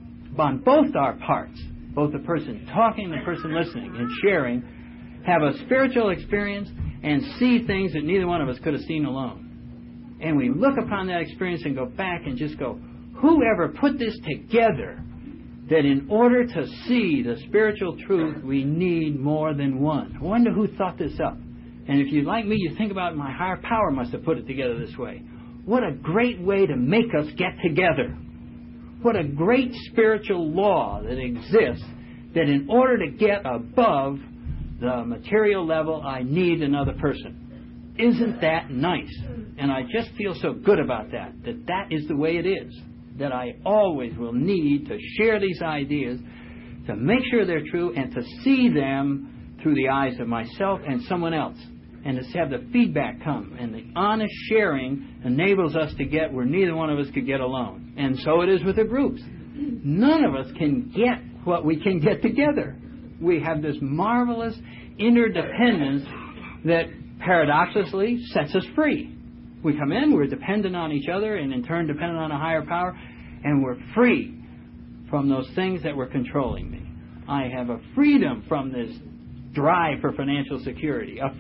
on both our parts, both the person talking, the person listening, and sharing, have a spiritual experience and see things that neither one of us could have seen alone. And we look upon that experience and go back and just go, whoever put this together, that in order to see the spiritual truth, we need more than one. I wonder who thought this up. And if you're like me, you think about my higher power must have put it together this way. What a great way to make us get together. What a great spiritual law that exists, that in order to get above the material level, I need another person. Isn't that nice? And I just feel so good about that that is the way it is. That I always will need to share these ideas, to make sure they're true, and to see them through the eyes of myself and someone else. And to have the feedback come. And the honest sharing enables us to get where neither one of us could get alone. And so it is with the groups. None of us can get what we can get together. We have this marvelous interdependence that paradoxically sets us free. We come in, we're dependent on each other, and in turn dependent on a higher power, and we're free from those things that were controlling me. I have a freedom from this drive for financial security, a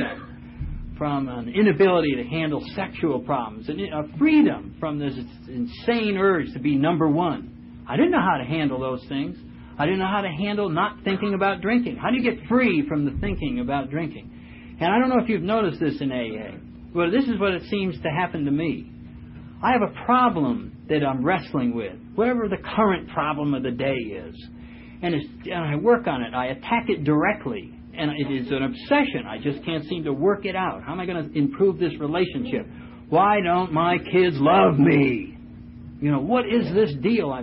freedom from an inability to handle sexual problems, a freedom from this insane urge to be number one. I didn't know how to handle those things. I didn't know how to handle not thinking about drinking. How do you get free from the thinking about drinking? And I don't know if you've noticed this in AA, but this is what it seems to happen to me. I have a problem that I'm wrestling with, whatever the current problem of the day is. And I work on it. I attack it directly. And it is an obsession. I just can't seem to work it out. How am I going to improve this relationship? Why don't my kids love me? What is this deal?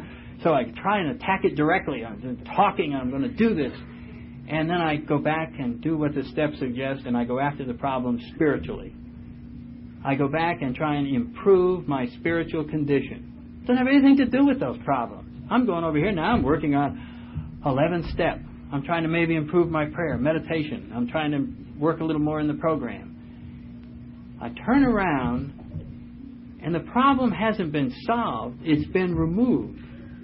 So I try and attack it directly. I'm talking, I'm going to do this. And then I go back and do what the steps suggest, and I go after the problem spiritually. I go back and try and improve my spiritual condition. It doesn't have anything to do with those problems. I'm going over here now. I'm working on 11th step. I'm trying to maybe improve my prayer, meditation. I'm trying to work a little more in the program. I turn around, and the problem hasn't been solved. It's been removed.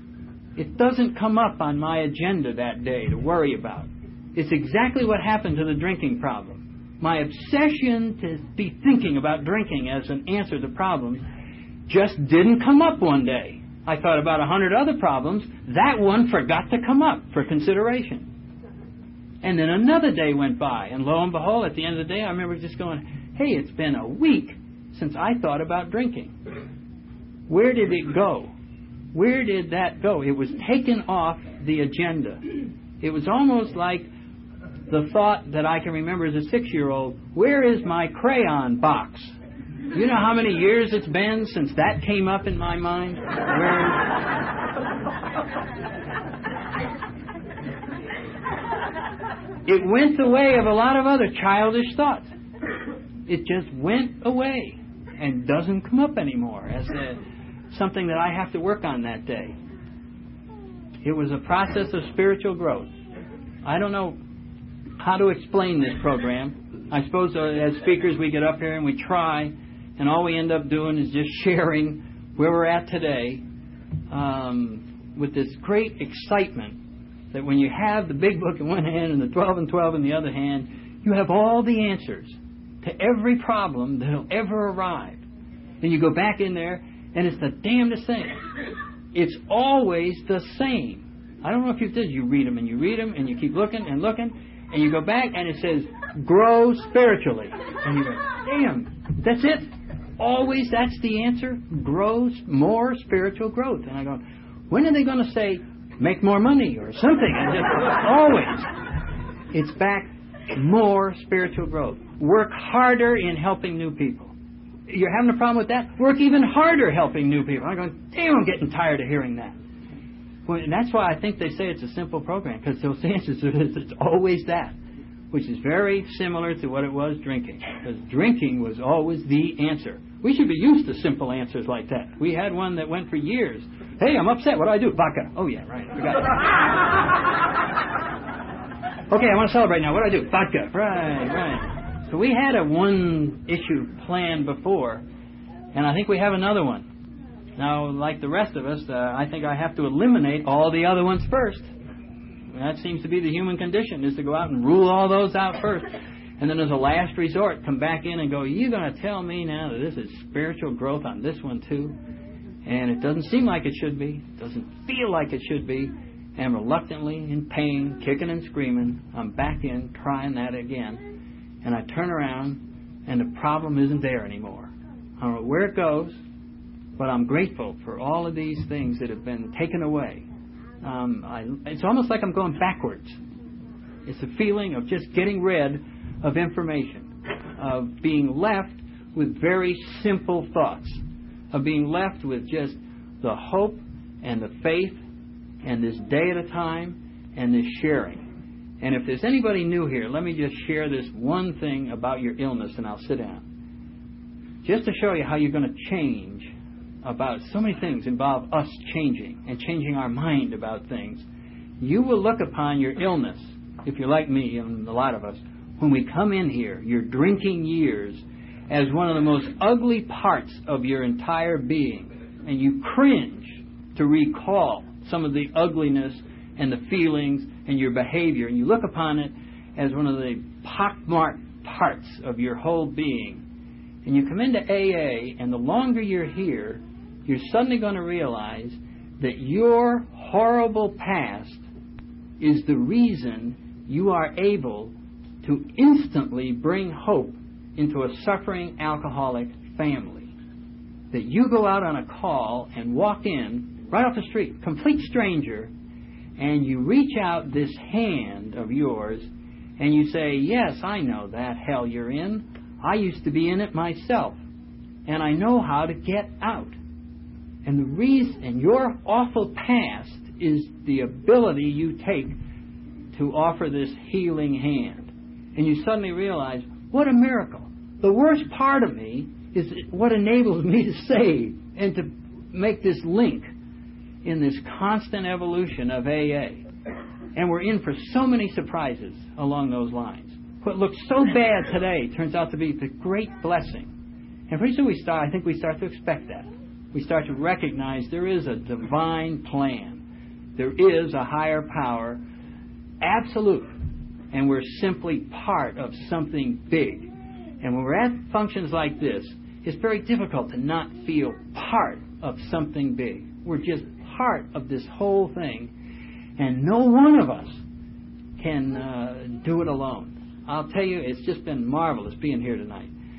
It doesn't come up on my agenda that day to worry about. It's exactly what happened to the drinking problem. My obsession to be thinking about drinking as an answer to problems just didn't come up one day. I thought about 100 other problems. That one forgot to come up for consideration. And then another day went by, and lo and behold, at the end of the day, I remember just going, hey, it's been a week, since I thought about drinking. Where did it go? Where did that go? It was taken off the agenda. It was almost like the thought that I can remember as a 6-year-old, where is my crayon box? You know how many years it's been since that came up in my mind? It went the way of a lot of other childish thoughts. It just went away and doesn't come up anymore as something that I have to work on that day. It was a process of spiritual growth. I don't know how to explain this program. I suppose as speakers we get up here and we try, and all we end up doing is just sharing where we're at today with this great excitement that when you have the big book in one hand and the 12 and 12 in the other hand, you have all the answers to every problem that will ever arrive. Then you go back in there, and it's the damnedest thing. It's always the same. I don't know if you did. You read them, and you keep looking, and you go back, and it says, grow spiritually. And you go, damn, that's it? Always that's the answer? Grows more spiritual growth. And I go, when are they going to say, make more money or something? And just always. It's back, more spiritual growth. Work harder in helping new people. You're having a problem with that? Work even harder helping new people. I'm going, damn, I'm getting tired of hearing that. Well, and that's why I think they say it's a simple program, because those answers, it's always that, which is very similar to what it was drinking, because drinking was always the answer. We should be used to simple answers like that. We had one that went for years. Hey, I'm upset. What do I do? Vodka. Oh, yeah, right. Forgot it. Okay, I want to celebrate now. What do I do? Vodka. Right. So we had a one-issue plan before, and I think we have another one. Now, like the rest of us, I think I have to eliminate all the other ones first. That seems to be the human condition, is to go out and rule all those out first. And then as a last resort, come back in and go, you're going to tell me now that this is spiritual growth on this one too? And it doesn't seem like it should be. It doesn't feel like it should be. And reluctantly, in pain, kicking and screaming, I'm back in, trying that again. And I turn around, and the problem isn't there anymore. I don't know where it goes, but I'm grateful for all of these things that have been taken away. It's almost like I'm going backwards. It's a feeling of just getting rid of information, of being left with very simple thoughts, of being left with just the hope and the faith and this day at a time and this sharing. And if there's anybody new here, let me just share this one thing about your illness, and I'll sit down. Just to show you how you're going to change about so many things involve us changing and changing our mind about things. You will look upon your illness, if you're like me and a lot of us, when we come in here, your drinking years, as one of the most ugly parts of your entire being. And you cringe to recall some of the ugliness and the feelings and your behavior. And you look upon it as one of the pockmarked parts of your whole being. And you come into AA, and the longer you're here, you're suddenly going to realize that your horrible past is the reason you are able to instantly bring hope into a suffering alcoholic family. That you go out on a call and walk in, right off the street, complete stranger, and you reach out this hand of yours, and you say, yes, I know that hell you're in. I used to be in it myself, and I know how to get out. And the reason, and your awful past is the ability you take to offer this healing hand. And you suddenly realize, what a miracle. The worst part of me is what enables me to save and to make this link in this constant evolution of AA. And we're in for so many surprises along those lines. What looks so bad today turns out to be the great blessing. And pretty soon I think we start to expect that. We start to recognize there is a divine plan. There is a higher power, absolute. And we're simply part of something big. And when we're at functions like this, it's very difficult to not feel part of something big. We're just part of this whole thing. And no one of us can do it alone. I'll tell you, it's just been marvelous being here tonight.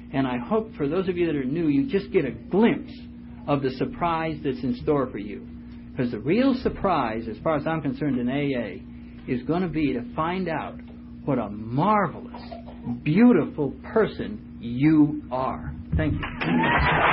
And I hope for those of you that are new, you just get a glimpse of the surprise that's in store for you. Because the real surprise, as far as I'm concerned in AA, is going to be to find out what a marvelous, beautiful person you are. Thank you.